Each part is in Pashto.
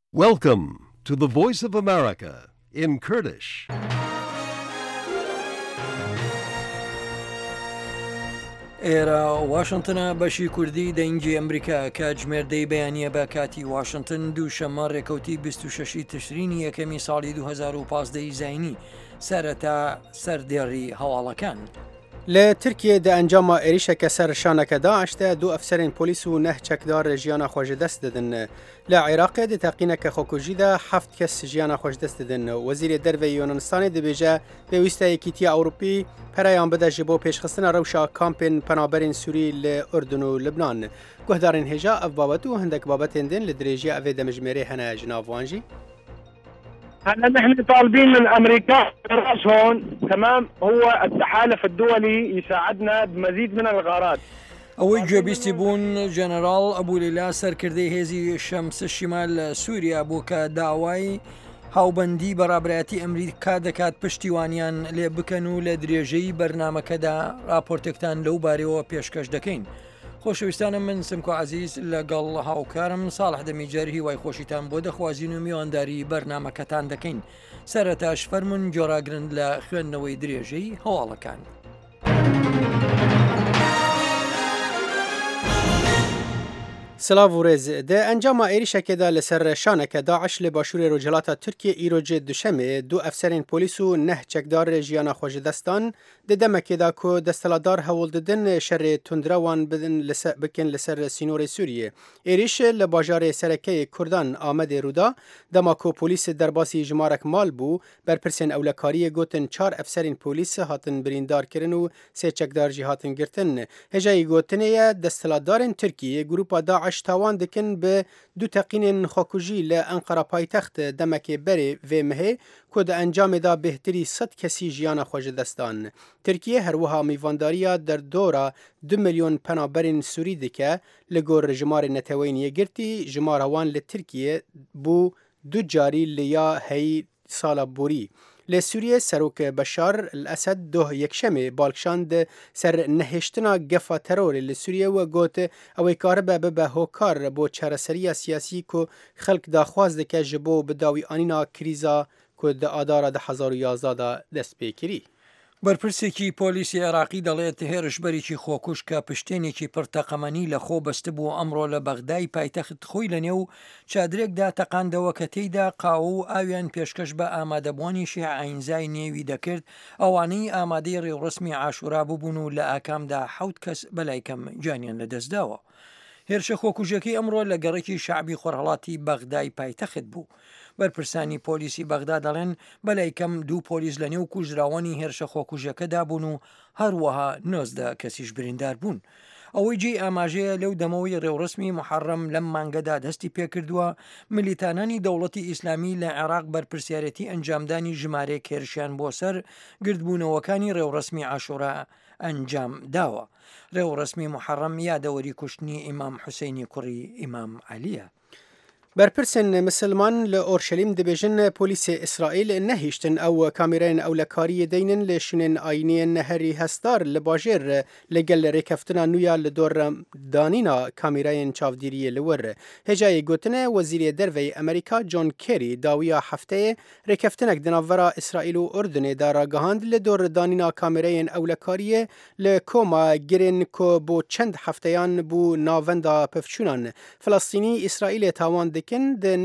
Welcome to the Voice of America in Kurdish. ئێرە واشنگتنە بەشی کوردی دەنگی ئەمریکا کاتژمێردەی بەیانیە بە کاتی واشنگتن دووشەممە ڕێکەوتی 26 تشرینی یەکەمی ساڵی 2015 زاینی سەرەتا سەردێڕی هەواڵەکان. لە ترکیە دە ئەنجاما عێریشەکە سەر شانەکە داعشتە دوو ئەفسەرین پۆلیس و نەه چەکدار ژیانە خۆشدەست دەدن. لە عێراقێ دە تەقینەکە خۆکوژیدا 7 کەس ژیانە خۆشدەست دەدن. وەزیرێ دەرەوەی یۆنانستانی دەبێژە پێویستە یەکیتیە ئەوروپی پەرایان بدە ji بۆ پێشخستنە ڕەوشە کامپێن پەنابەرین سووری لە ئوردن و لبنان. گوهدارین هێژا ئەف بابەت و هەندێک بابەتێن دێن لە درێژیە ئەوێ دەمەژمێرێ هەنە ژناوانجی. هلا نحن طالبين من امريكا الراس هون تمام هو التحالف الدولي يساعدنا بمزيد من الغارات. ئەوەی گوێبیستی بوون ژەنەراڵ ئەبولیلا سەرکردەی هێزی شەمس شیمال سووریا بوو کە داوای هاوبەندی بەڕابرایەتی ئەمریکا دەکات پشتیوانیان لێ بکەن و لە درێژەی بەرنامەکەدا راپۆرتێکتان لەو بارەوە پێشکەش دەکەین. خۆشەویستانم من سمکۆ عزیز لەگەڵ هاوکارم ساڵح دەمیجار هیوای خۆشیتان بۆ دەخوازیین و میوانداری بەرنامەکەتان دەکەین. سەرەتاش فەرمون جۆراگرن لە خوێندنەوەی درێژەی هەواڵەکان. سلااو و ڕێز دە ئەنجاما عێریشەکەدا لەسەر شانەکە داعش لە باشووری ڕۆژهەڵاتە تورکیە ئیرۆجێ دوشەمێ دوو ئەفسەرین پۆلیس و نەه چەکدار ژیانە خۆشدەستان دە دەمەکێدا کۆ دەستەڵاتدار هەوڵ ددن شەرێ توندراوان بکەن لەسەر سینۆری سووریە. عێریش لە باژارێ سەرەکەی کوردان ئامەدێ ڕوودا دەما کۆ پۆلیس دەرباسی ژمارەك مال بوو بەرپرسێن ئەولەکاریە گوتن 4 ئەفسەرین پۆلیس هاتن بریندارکردن و سێ چەکدارجی هاتن گرتن. هێژایی گوتنەیە دەستەڵاتدارên تورکیە گروپا داعش تاوان دکن بە دوو تەقینên خۆکوژی لە ئەنقەرە پایتەخت دەمەکێ بەرێ vêmihê ku di encamê da bêhtirî 100 kesî jiyana xwe ji destan. Tirkiye herwiha mîvandariya derdora 2 milyon penaberên Sûrî dike li gor jimarê neteweyên yekgirtî jimara wan li Tirkiye bû du carî li ya heyî sala borî. Li Sûriye Serok Beşar el-Esed doh yekşemê balkişand ser nehêştina gefa terorê li Sûriye we got ew ê karibe bibe hokar bo çareseriya siyasî ku xelk daxwaz dike ji bo bidawîanîna krîza ku di adara 2011 da dest pê kirî. بەرپرسێکی پۆلیسی عێراقی دەڵێت هێرشبەرێکی خۆکوش کە پشتێنێکی پڕتەقەمەنی لە خۆ بەستە بوو ئەمڕۆ لە بەغدای پایتەخت خۆی لە نێو چادرێکدا تەقاندەوە کە تێیدا قاوە و ئاویان پێشکەش بە ئامادەبوونیشی ئاینزای نێوی دەکرد ئەوانەی ئامادەی ڕێوڕسمی عاشورا ببوون و لە ئاکامدا 7 کەس بەلایکەم جانیان لەدەستداوە. هێرشە خۆکوژەکەی ئەمڕۆ لە گەڕێکی شعبی خۆرهەڵاتی بەغدای پایتەخت بوو. بەرپرسانی پۆلیسی بەغدا دەڵێن بەلایکەم دوو پۆلیس لە نێو کوژراوانی هێرشە خۆکوژەکەدا بوون و هەروەها 19 کەسیش بریندار بوون. ئەوەی جێ ئاماژەیە لەو دەمەوەی ڕێوڕسمی محەڕەم لەم مانگەدا دەستی پێکردووە ملیتانانی دەوڵەتی ئیسلامی لە عێراق بەرپرسیارەتی ئەنجامدانی ژمارەیەک هێرشیان بۆ سەر گردبوونەوەکانی ڕێوڕسمی عاشورا ئەنجام داوە. ڕێوڕسمی محەڕەم یادەوەری کوشتنی ئیمام حوسێنی کوڕی ئیمام عەلیە. بەرپرسن مسلمان لە ئۆرشەلیم دەبێژن پۆلیسی ئیسرائیل نەهیشتن ئەو کامێرەین ئەولەکاریە دەینن لە شوێنên ئاینیە هەری هەستار لە باژێر لەگەل ڕێکەفتنا نویا لە دۆر دانینا کامێرایên چاودێریە li wir. Hêjayê gotine Wezîrê Derveyê Amerîka John Kerry dawiya hefteyê rêkeftinek di navbera İsraîl û Urdunê da ragihand li dor danîna kamêreyên ewlekariyê li koma girên ku bo çend hefteyan bû navenda pevçûnan. Filastînî İsraîlê tawan dikin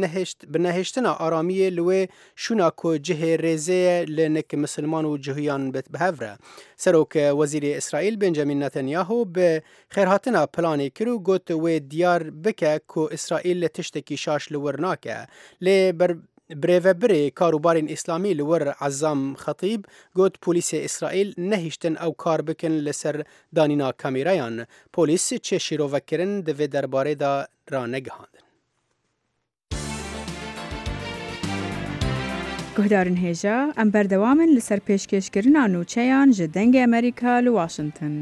bi nehêştina aramiyê li wê şûna ku cihê rêzeye li nek misilman û cihiyan bihevre. Serok Wezîrê İsraîl Benjamin Netanyahu bi xêrhatina planê kir û got wê diyar bike ku İsraîl tiştekî şaş li wir nake. Lê birêvebirê karûbarên İslamî li wir Ezzam Xetîb got polîsê İsraîl nehîştin ew kar bikin li ser danîna kamêrayan. Polîs çê şîrovekirin di vê derbarê da ranegihandin. گهدارن هێژا ئەم بەردەوامن لەسەر پێشکەشکردنا نوچەیان ji dengê Amerîka li Washington.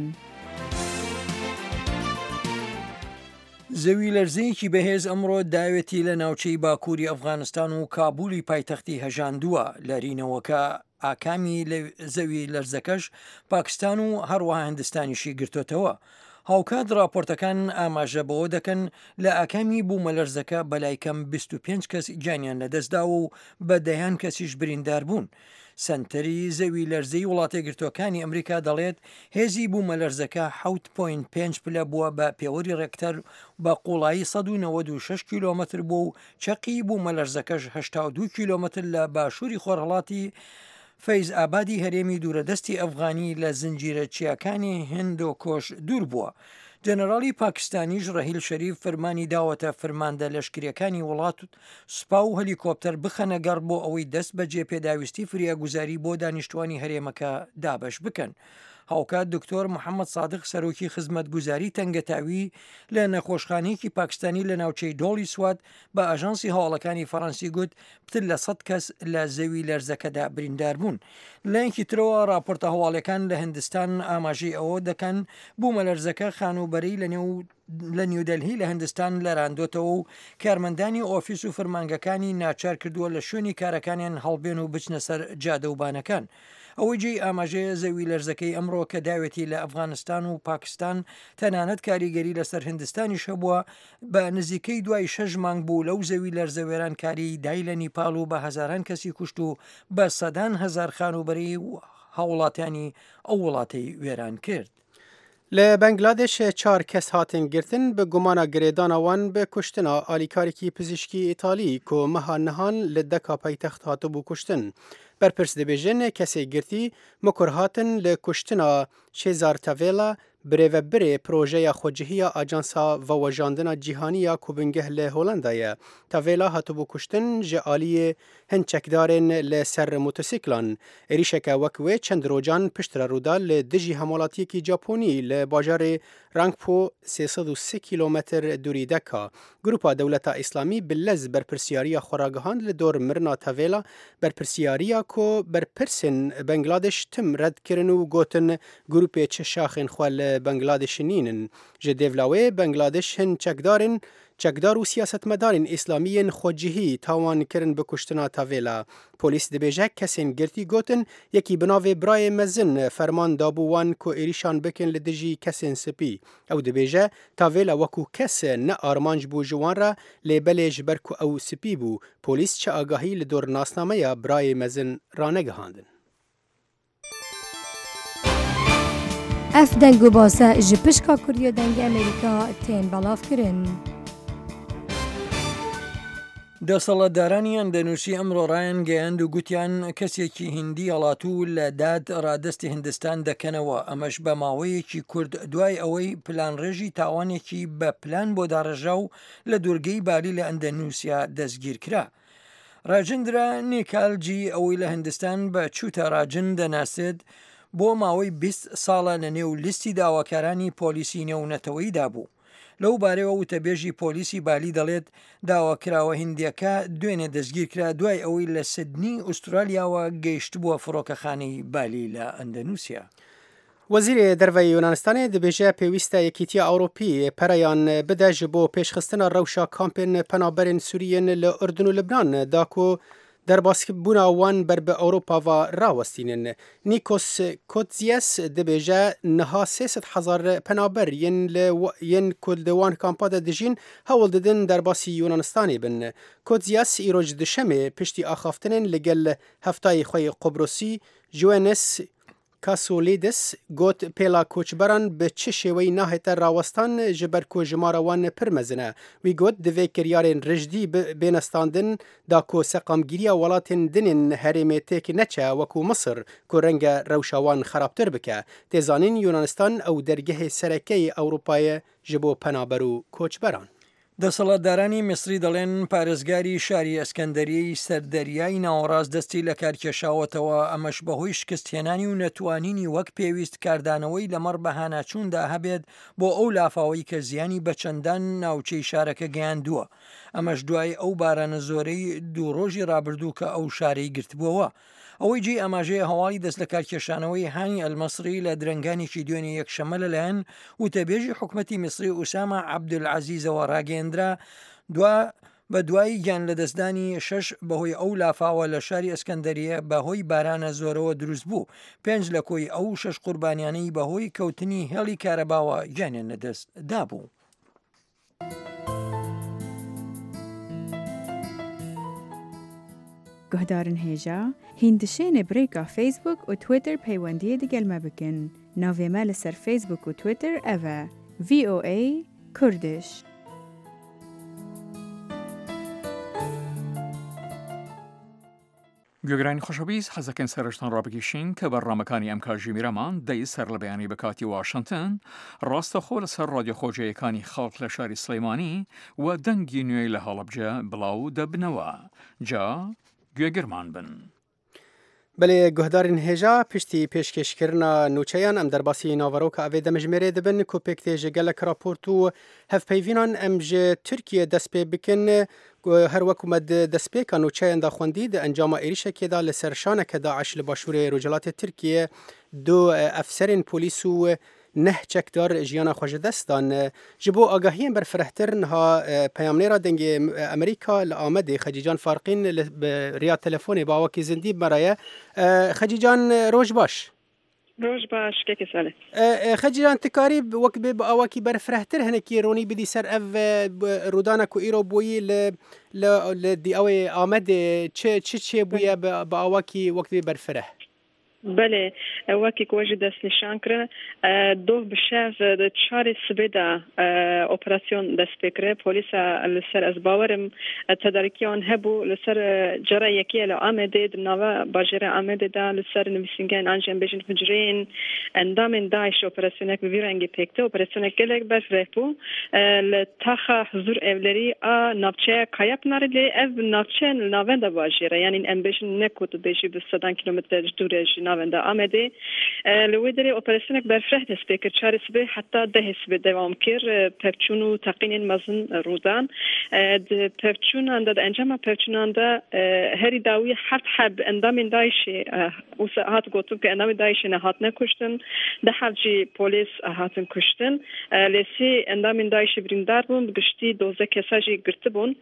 زەوی لەرزەیەکی بەهێز ئەمڕۆ داوێتی لە ناوچەی باکووری ئەفغانستان و کابولی پایتەختی هەژاندووە. لەرینەوەکە ئاکامی زەوی لەرزەکەش پاکستان و هەروەها هەندستانیشی گرتوتەوە. هاوکات راپۆرتەکان ئاماژە بەوە دەکەن لە ئاکامی بوومەلەرزەکە بەلای کەم 25 کەس گیانیان لەدەستداوە و بە دەیان کەسیش بریندار بوون. سنتەری زەوی لەرزەی وڵاتە یەکگرتووەکانی ئەمریکا دەڵێت هێزی بوومەلەرزەکە 7.5 پلە بووە بە پێوەری ڕێکتەر بە قوڵایی 196 کیلۆمەتر بوو و چەقی بوومەلەرزەکەش 82 کیلۆمەتر لە باشووری خۆرهەڵاتی فەیز ئابادی هەرێمی دوورەدەستی ئەفغانی لە زنجیرە چیاکانی هندۆکۆش دوور بووە. جەنەراڵی پاکستانیش ڕەهیل شەریف فەرمانی داوەتە فرماندە لەشکریەکانی وڵات سوپا و هەلیکۆپتەر بخەنە گەڕ بۆ ئەوەی دەست بە جێپێداویستی فریاگوزاری بۆ دانیشتوانی هەرێمەکە دابەش بکەن. هاوکات دکتۆر محەممەد سادق سەرۆکی خزمەتگوزاری تەنگەتاوی لە نەخۆشخانەیەکی پاکستانی لە ناوچەی دۆڵی سوات بە ئاژانسی هەواڵەکانی فەڕەنسی گوت پتر لە 100 کەس لە زەوی لەرزەکەدا بریندار بوون. لایەنکی ترەوە راپۆرتە هەواڵەکان لە هندستان ئاماژەی ئەوە دەکەن بوومەلەرزەکە خانوبەرەی لە نیودەلهی لە هندستان لەراندۆتەوە و کارمەندانی ئۆفیس و فرمانگەکانی ناچار کردووە لە شوێنی کارەکانیان هەڵبێن و بچنە سەر جادەوبانەکان. ئەوەی جێی ئاماژەیە زەوی لەرزەکەی ئەمڕۆ کە داوێتی لە ئەفغانستان و پاکستان تەنانەت کاریگەری لەسەر هندستانیش هەبووە بە نزیکەی دوای 6 مانگ بوو لەو زەوی لەرزە وێرانکاری دای لە نیپال و بە هەزاران کەسی کوشت و بە سەدان هەزار خانوبەری هاوڵاتیانی ئەو وڵاتی وێران کرد. لە بەنگلادێش 4 کەس هاتن گرتن بە گومانە گرێدانەوان بە کوشتنا ئالیکارێکی پزیشکی ئیتالی کۆ مەها نەهان لە دەکا پایتەخت هاتبوو کوشتن. بەرپرس دەبێژن کەسێک گرتی مکر هاتن لە کوشتنا شێزار تەڤێلا برێڤەبرێ پرۆژەیە خۆجهیە ئاجانسا ڤەوەژاندنە جیهانیە کوبنگەه لە هۆڵندایە. تەڤێلا هاتبوو کوشتن ژە ئالیە هەند چەکدارên لە سەر موتۆسیکلان. عێریشەکە وەک وێ چەند ڕۆژان پشترە ڕوودا لە دژی هەموڵاتیەکی جاپۆنی لە باژارێ رانگپۆ 303 کیلۆمەتر دووری دەکا. گروپا دەولەتە ئیسلامی بلەز بەرپرسیاریە خۆراگەهاند لە دۆر مرنا تەڤێلا بەرپرسیاریە کۆ بەرپرسن بەنگلادێش تم ڕەدکردن و گوتن گروپێ چه شاخên xwe li Bangladêşê nînin. Ji devlawê Bangladeş hin çekdar û siyasetmedarên îslamî yên xwecihî tawan kirin bi kuştina tevêla. Polîs dibêje kesên girtî gotin yekî bi navê Birayê Mezin ferman dabû wan ku êrîşan bikin li dijî kesên spî. Ew dibêje tevêla wekû kes ne armanc bû ji wan re lêbelê ji ber ku ew spî bû. Polîs çi agahî li dor nasnameya Birayê Mezin ranegihandin. Ev deng û base ji pişka Kuriya dengê Amerîka tên belavkirin. دەسەڵاتدارانی ئەندەنووسی ئەمڕۆ ڕایان گەیاند و گوتیان کەسێکی هیندی هەڵاتوو لە داد ڕادستی هندستان دەکەنەوە. ئەمەش بە ماوەیەکی کورد دوای ئەوەی پلانڕێژی تاوانێکی بە پلان بۆ داڕژە و لە دوورگەی بالی لە ئەندەنووسیا دەستگیر کرا. ڕاجندرا نیکالجی ئەوەی لە هندستان بە چوتە ڕاجن دەناسێت بۆ ماوەی 20 ساڵە لە نێو لیستی داواکارانی پۆلیسی نێونەتەوەیدا بوو. لەو بارەوە وتەبێژی پۆلیسی بالی دەڵێت داواکراوە هندیەکە دوێنێ دەستگیر کرا دوای ئەوەی لە سدنی ئوسترالیاوە گەیشت بووە فڕۆکەخانەی بالی لە ئەندەنووسیا. وەزیرێ دەرەوەی یۆنانستانê dibêje pêwîst e Yekîtiya Ewropî pereyan bide ji bo pêşxistina rewşa kampên penaberên Sûriyên li Urdun û Libnan da ku derbaskebûna wan ber bi Ewropa ve rawestînin. Nikos Kotsias dibêje niha 300,000 penaber yên ku di wan kampa de dijîn hewl didin derbasî Yûnanistanê bin. Kotsias îroj dişemê piştî axaftinên li gel heftayê xwe Qobrosî Ioannis Kasoulides got pêla koçberan bi çi şêweyî nahête rawestan ji ber ku jimara wan pir mezin e. Wî got divê kiryarên rijdî bênestandin da ku seqamgiriya welatên dinên herêmê têkî neçe wekû Misir ku renge rewşa wan xerabtir bike. Têzanîn Yunanistan ew dergehê serekeyê Ewropayê ji bo penaber û koçberan. دەسەڵاتدارانی میسری دەڵێن پارێزگاری شاری ئەسکەندەریەی سەردەریای ناوەڕاست دەستی لە کارکێشاوەتەوە. ئەمەش بەهۆی شکستهێنانی و نەتوانینی وەک پێویست کاردانەوەی لەمەڕ بەهاناچووندا هەبێت بۆ ئەو لافاوەی کە زیانی بە چەندان ناوچەی شارەکە گەیاندووە. ئەمەش دوای ئەو بارانە زۆرەی دوو ڕۆژی ڕابردوو کە ئەو شارەی گرتبووەوە. ئەوەی جێ ئاماژەیە هەواڵی دەست لە کارکێشانەوەی هانی ئەلمەسری لە درنگانێکی دوێنێ یەکشەمە لەلایەن وتەبێژی حکومەتی میسری ئوسامە عەبدولعەزیزەوە ڕاگەیەندرا بە دوایی گیان لە دەستدانی 6 بەهۆی ئەو لافاوە لە شاری ئەسکەندەریە بەهۆی بارانە زۆرەوە دروست بوو 5 لە کۆی ئەو 6 قوربانیانەی بەهۆی کەوتنی هێڵی کارەباوە گیانیان لەدەست دابوو. گهدارن هێژا هیندشێنێ برێکا فیسبوک و تویتر پەیوەندیە دەگەلمە بکەن. ناوێمە لەسەر فیسبوک و تویتر ئەڤە VOA کوردش. گوێگرانی خۆشەویست حەزەکەن سەرشتان ڕابگەشین کە بەڕامەکانی ئەم کاژی میرەمان دەی سەر لە بەیانی بەکاتی واشنگتن ڕاستەخۆ لەسەر ڕادیۆ خۆجەیەکانی خەڵک لە شاری سلەیمانی و دەنگی نوێی لە هەڵەبجە بڵاو دەبنەوە. جا گوێگرمان بن. بەڵێ گوهدارین هێژا پشتی پێشکەشکردنا نوچەیان ئەم دەرباسی ناوەڕۆکە ئەوێ دەمەژمێرێ دەبن و پێکتێژە گەلک راپۆرت و هەفپەیڤینان ئەم ژێ تورکیە دەست پێ بکن هەر وەکومە دەستپێکە نوچەیان داخوەندی دە ئەنجامە عێریشەکێدا لە سەرشانەکە داعش لە باشوورێ ڕۆژهەڵاتی تورکیە دو ئەفسەرین پۆلیس و نه چەکدار ژیانە خۆشەدەستان ji bo agahiyên berfirehtir niha peyamnêra dengê Amerîka li Amedê Xecîcan Farqîn bi riya telefonê bi awakî zindî bimeraye. Xecîcan roj baş. Roj baş keke sale. Xecîcan tikarî wek bê bi awakî berfirehtir hinekî ronî bidî ser ev rûdana ku îro bûyî li dîawê Amedê çi bûye bi awakî wek bê berfireh. بله وکی که وجه دست نشان کرد دو بشاف چهار سبدا اپراسیون دست بکره پلیس لسر از باورم تدارکیان هبو لسر جرا یکی ل آمده دنوا باجر آمده دا لسر نویسنگان انجام بجن فجرین اندام داعش اپراسیونک بیرنگی پکته اپراسیونک گلک برفرهبو لتاخا حضور اولری نافچه کایپ نارلی اف نافچه ناوندا باجره یعنی امبیشن نکوت بجی به 100 کیلومتر دوره ناوندا آمده لودری اپراسیونک برفره دست بکر چهار سبه حتی 10 سبه دوام کرد پرچون و تقین مزن رودان پرچون اند انجام پرچون اند هری داوی حب اندام داعش و هات گفتم که اندام داعش نه هات نکشتن ده حجی پلیس هاتن کشتن لسی اندام داعش بریندار بون گشتی 12 کسایی گرفته بون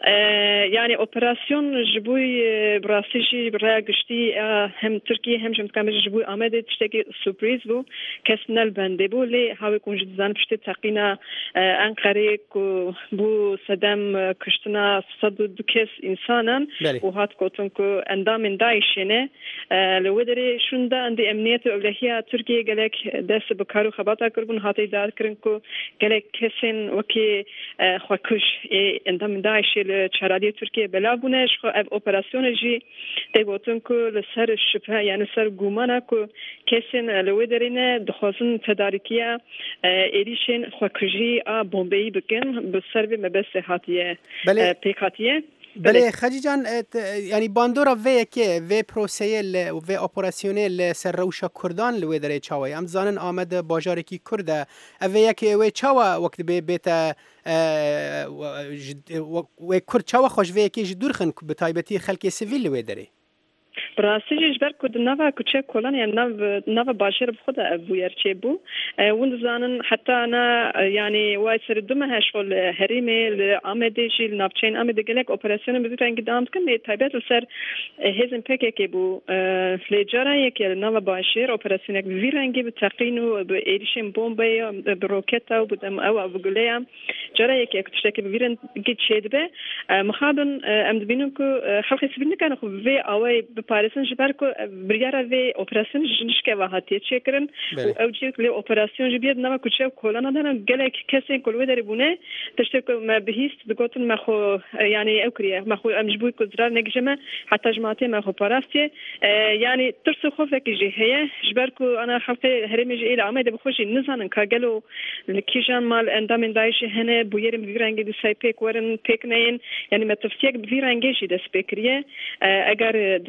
یعنی اپراسیون جبوی براسیجی برای گشتی هم ترکیه هم جمعه جبوی آمده تشتکی سورپریز بو کس نل بنده بو لی هاوی کنج دزان پشت تقینا انقره کو بو صدام کشتنا 102 کس انسانن و هات گفتم که اندام داعشینه لودری شوندا اند امنیت اولهیه ترکیه گلک دست بکارو خباتا کربون هاتی دار کرن که گلک کسین وکی خوکش اندام داعش لچرادی ترکیه بلا بونش خو اپراسیون جی دی گفتم که لسر شبه یعنی سر گومانه که کسین لودرینه دخوازن تدارکیه ایریشین خوکشی بمبئی بکن بسر به مبست هاتیه پیکاتیه. بله خجیجان یعنی باندورا وی که وی پروسیل و اپراسیونل سر روشا کردان لوی دره چاوی ام زانن آمد باجاری کی کرده اوی که وی چاوا وقت به بیت وی کرد چاوا خوش وی که جدورخن به تایبتی خلک سیویل لوی دره براستی جبر کد نوا کوچه کلان یعنی نوا باشر بخود بویر چه بو وند زانن حتی انا یعنی وای سر دومه هشول هریمه لآمده جیل نافچین آمده گلک اپراسیون بزرگی دامت کن تایبت سر هزم پکه که بو لجارا یکی نوا باشر اپراسیونک ویرنگی به تقین و به ایریشن بمبی به روکت و بدم او بگلیم جارا یکی کتشتکی ویرنگی چید به مخابن ام دبینم که خلق سبین نکنه خو وی آوای پاریسن جبر کو بریارا وی اپراسیون جنشکه وهاتی چکرن و اوجیک لی اپراسیون جبیاد نما کوچه کولانا دارن گلک کسی کلوی داری بونه تشتک ما بهیست دگوتن ما خو یعنی اوکریه ما خو امجبوی کزرار نگجمه حتی جماعتی ما خو پاراستی یعنی ترس خوف کی هي جبر کو انا خلق هرمی جیل عمده بخوشی نزانن کاگلو لکیجان مال اندام دایش هنه بویرم ویرانگی دو سای پیک ورن پیک نین یعنی ما تفسیق ویرانگی جی دس پیکریه اگر مال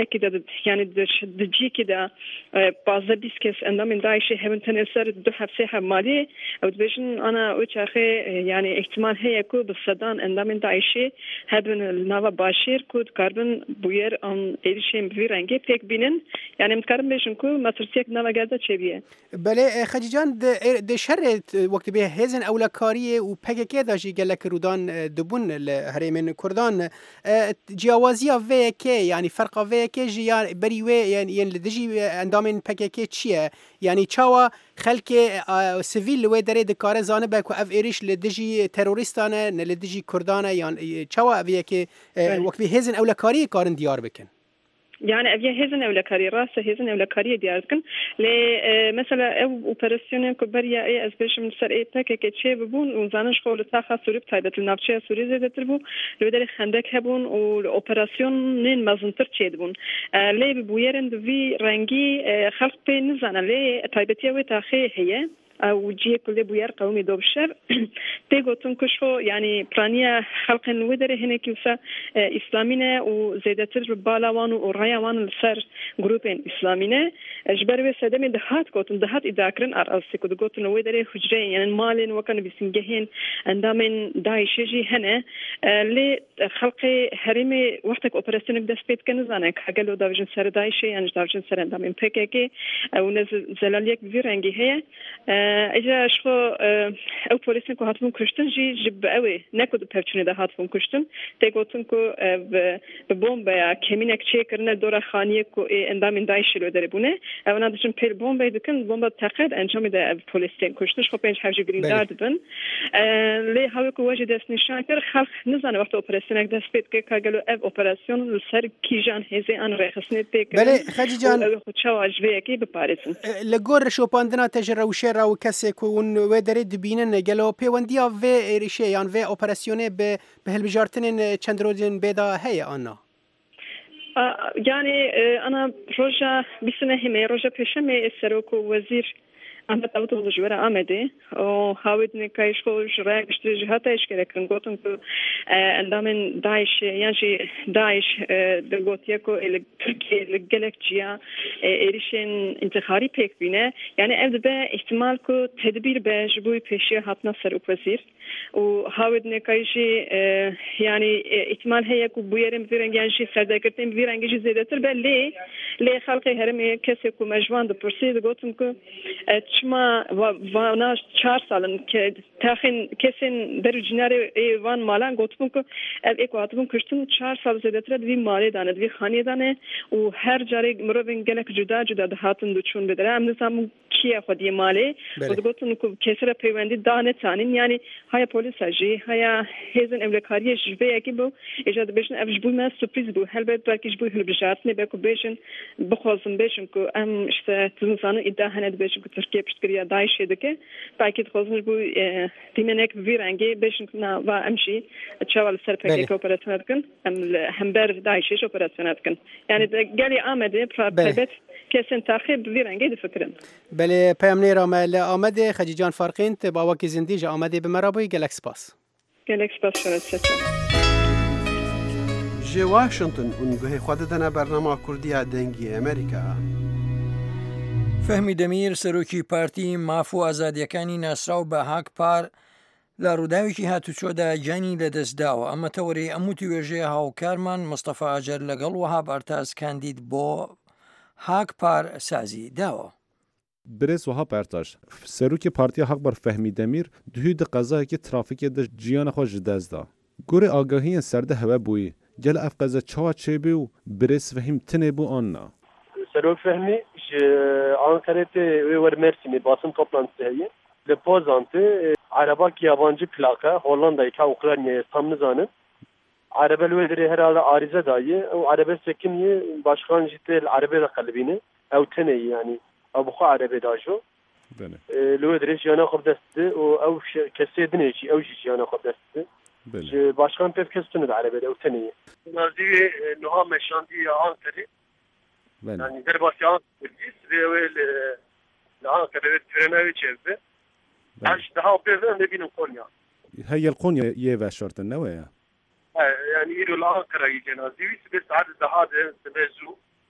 هي كده يعني دجي كده بعض بيسكس اندام داعش هبن تنسر دو حبسها مالي او دبيشن انا وجهي يعني احتمال هي كو بالصدان اندام داعش هبن النوا باشير كود كاربن بوير ان ايشين بفيرانجي تك بينن يعني متكرم بيشن كو ما ترسيك نوا قاعده تشبيه بله خدیجان د شر وقت به هزن اولکاری و پگکه داشی گلک رودان دبون الهرمن کردان جیاوازیا و که یعنی فرق و که جیان بریوه یعنی لدجی اندام پگکه چیه یعنی چاوا خلک سیویل و دره دکاره زانه به کو اف ایریش لدجی تروریستانه نه لدجی کردانه یعنی چاوا و که وقت به هزن اولکاری کارن دیار بکن يعني أبي هزن ولا كاري راسه هزن ولا كاري دياركن ل مثلا أو أوبراسيون كبرية أي أسبش من سر إيه تك كتشي ببون وزانش خول تاخا سوري بتايبة النابشة سوري زي تربو لو داري خندق هبون والأوبراسيون نين مازنتر تشي دبون لي ببويرن في رنجي خلق بين زانا لي تايبتيا وتاخي هي او جيه كل بوير قومي دوبشر تيغوتن كشو يعني برانيا خلق ودره هنا كيوسا اسلامينه وزيدتر بالاوان ورياوان السر جروبين اسلامينه اجبر وسدم دهات كوتن دهات اداكرن ارسي كود غوتن ودره حجرين يعني مالين وكان بيسنجهين عندما دايشجي هنا لي خلق هرمي وقتك اوبراسيون دسبيت كنزانك حقلو داوجن سر دايشي يعني داوجن سر عندما بيكيكي او نزل زلاليك فيرانجي هي اجا شو او بوليسن كو هاتفون كشتن جب قوي نكود بيرچني ده هاتفون كشتن تيغوتن كو ببومبا كمينك تشيكرنا دورا خانيه كو اندام دايش لو دربونه انا دشن بيل بومبا دكن بومبا تاخد انجام ده بوليسن كشتن شو بين حاجه جرين دادبن لي هاو كو وجد نشان كر خلق نزانه وقت اوبراسيون ده سبيت كاغلو اف اوبراسيون سر كيجان هزي ان رخصني تك بله خديجان خود شواجبه کی بپارسن لگور شو پاندنا تجربه وشرا و کسی کون و داره دبینن گلو پیوندیا و ریشه یان و اپراسیونه به هلبجارتن چند روزین بیدا هیا آنا يعني انا روجا بسنه همه روجا پیشمه سروک وزیر أنا تعودت بالجوارة آمده وحاولت نكايش خوش رايك اشتري جهات إيش كده كن قطن كو عندما داعش يعني داعش دلقوتيكو إلى تركيا للجلك جيا إيريشين انتخاري بيك بينه يعني أبدا احتمال كو تدبير بجبوي بيشي هات نصر وزير وحاولت نكايش يعني احتمال هي كو بويرم فيرنج يعني شيء خدا كرتين فيرنج جي زيادة تربى ليه خلقي هرمي كسي كو مجوان دبرسي دلقوتن كو شما وانا 4 سالن که تاخین کسین در جناری وان مالان گفتم که ایک وقتم کشتم 4 سال زیادتر دوی مالی دانه دوی خانی دانه و هر جاری مروین گلک جدا جدا دهاتن دوچون بدره ام نظام کیه خودی مالی و گفتم که کسر پیوندی دانه تانین یعنی های پلیس اجی های هزن املکاری جبه کی بو اجازه بشن افجبو ما سورپریز بو هلبت بلکه جبو هل بجاتنی بکو بشن بخوازم بشن که ام işte تنظانı iddia hane بشن که ترکیه پشتگیری داعش دکه باید خودش بو دیمنک ویرانگی بشن که و امشی چوال سرپیک اپراسیون کن هم بر داعشش اپراسیون کن یعنی گلی آمده پرابت کسین تاخیر ویرانگی دفکرن بله پیامنی رامل آمده خدیجان فارقین با وکی زندیج آمده به مرابوی گلکس پاس شرط جي واشنطن ونقهي خودتنا برنامج كردية دنجي أمريكا فهمی دەمیر سەرۆکی پارتی ماف و ئازادیەکانی ناسراو بە هاک پار لە ڕووداوێکی هاتوچۆدا گیانی لەدەستداوە ئەمە تەوەری ئەموتی وێژەیە هاوکارمان مستەفا ئاجەر لەگەڵ وەهاب ئەرتاز کاندید بۆ هاک پار سازی داوە. برز وهاب ارتاش سروکی پارتی حق بر فهمی دمیر دوی د قضا کی ترافیک د جیان خو جدازدا ګوره آگاهی سرده هوا بوی جل اف قضا چوا چبی و برز فهم تنه بو آننا سروک فهمی Ankara'da ve var Mersin'de basın toplantısı heyi. Le pozantı Arabaki yabancı plaka Hollanda'yı ka Ukrayna'ya tamnızanı. Arabel vedri herhalde arize dayı. O arabe sekimyi başkan ciddi arabe de kalbini. Ev teneyi yani. Abuha arabe dajo. Le vedri jana xabdesti o ev kesedine ki ev jana xabdesti. Başkan pek kestunu da arabe ev teneyi. Nazivi Nuha Meşandi Ankara. يعني دربات يان بوليس ويل لا كده ترناوي تشيفه اش ده بيفن نبين كونيا هي القونيا يا شرط النوايا يعني يرو الانكره يجنازي بس عدد هذا تبزو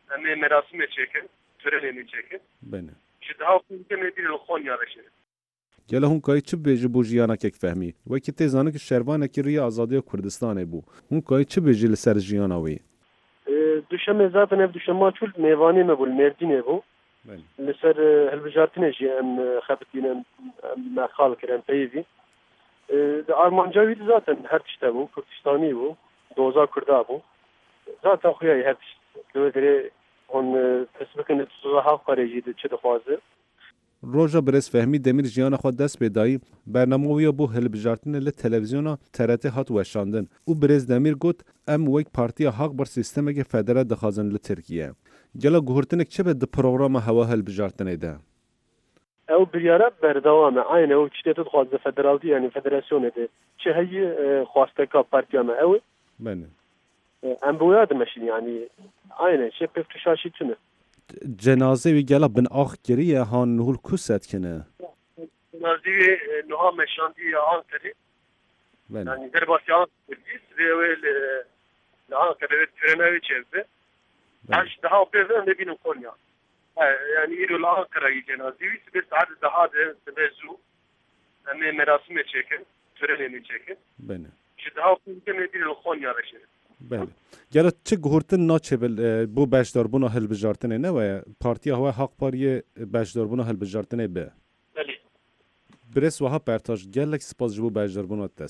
ئەمێ مەراسمێ چێکن تورێنێ چێکن بنه ji daha kûmkemê dîn li Xonya veşirin. gel hûn kayî çi bêjî bû jiyanekek fehmî wekî tê zanin ki şervanekî rêya azadiya Kurdistanê bû hûn kayî çi bêjî li ser jiyana wî Duşemê zaten ev duşema çûl mêvanê me bû li Mêrdînê bû li ser hilbijartinê jî em xebitîn em me xal kir em peyivî di armanca wî zaten her tişte bû Kurdistanî bû doza Kurda bû zaten xuyayê her tişt li wê derê hûn tesbikin li tuza hevkarê jî di çi dixwaze Roja Birêz Fehmî Demîr jiyana xwe dest pê dayî bernamewîya bû hilbijartinê li televizyona TRT hat weşandin û Birêz Demîr got em wek Partiya Haq bir sîstemekê federal dixwazin li Tirkiye. Gela guhurtinek çi be di programa hewa hilbijartinê de? Ew biryara berdewam e ayne ew çi tê dixwaze federalî yanî federasyonê de çi heyî xwasteka partiya me ew Bene. Em boya dimeşin yanî ayne çi pêv tuşaşî tune. Cenazê wî gela bin ax kiriye han nûhul ku setkine? Cenazê wê niha meşandiye Ankarê Bene. yani derbasî Ankarê sivê wê li Ankarê trêna wê çevbe eş daha pêv em dibînin Konya. Yani îro li Ankarayê cenazê wî sibê saet daha de sibê zû em ê merasimê çêkin törenê çêkin Bene. ji daha kûmkemê dîn li Konya veşirin. Bele. Gela çi guhurtin naçebil bû beşdarbûna hilbijartinê ne weye Partiya Hewa Haqpariyê beşdarbûna hilbijartinê be. Belê. Birêz Wiha Pertaj gelek spas ji bo beşdarbûna te.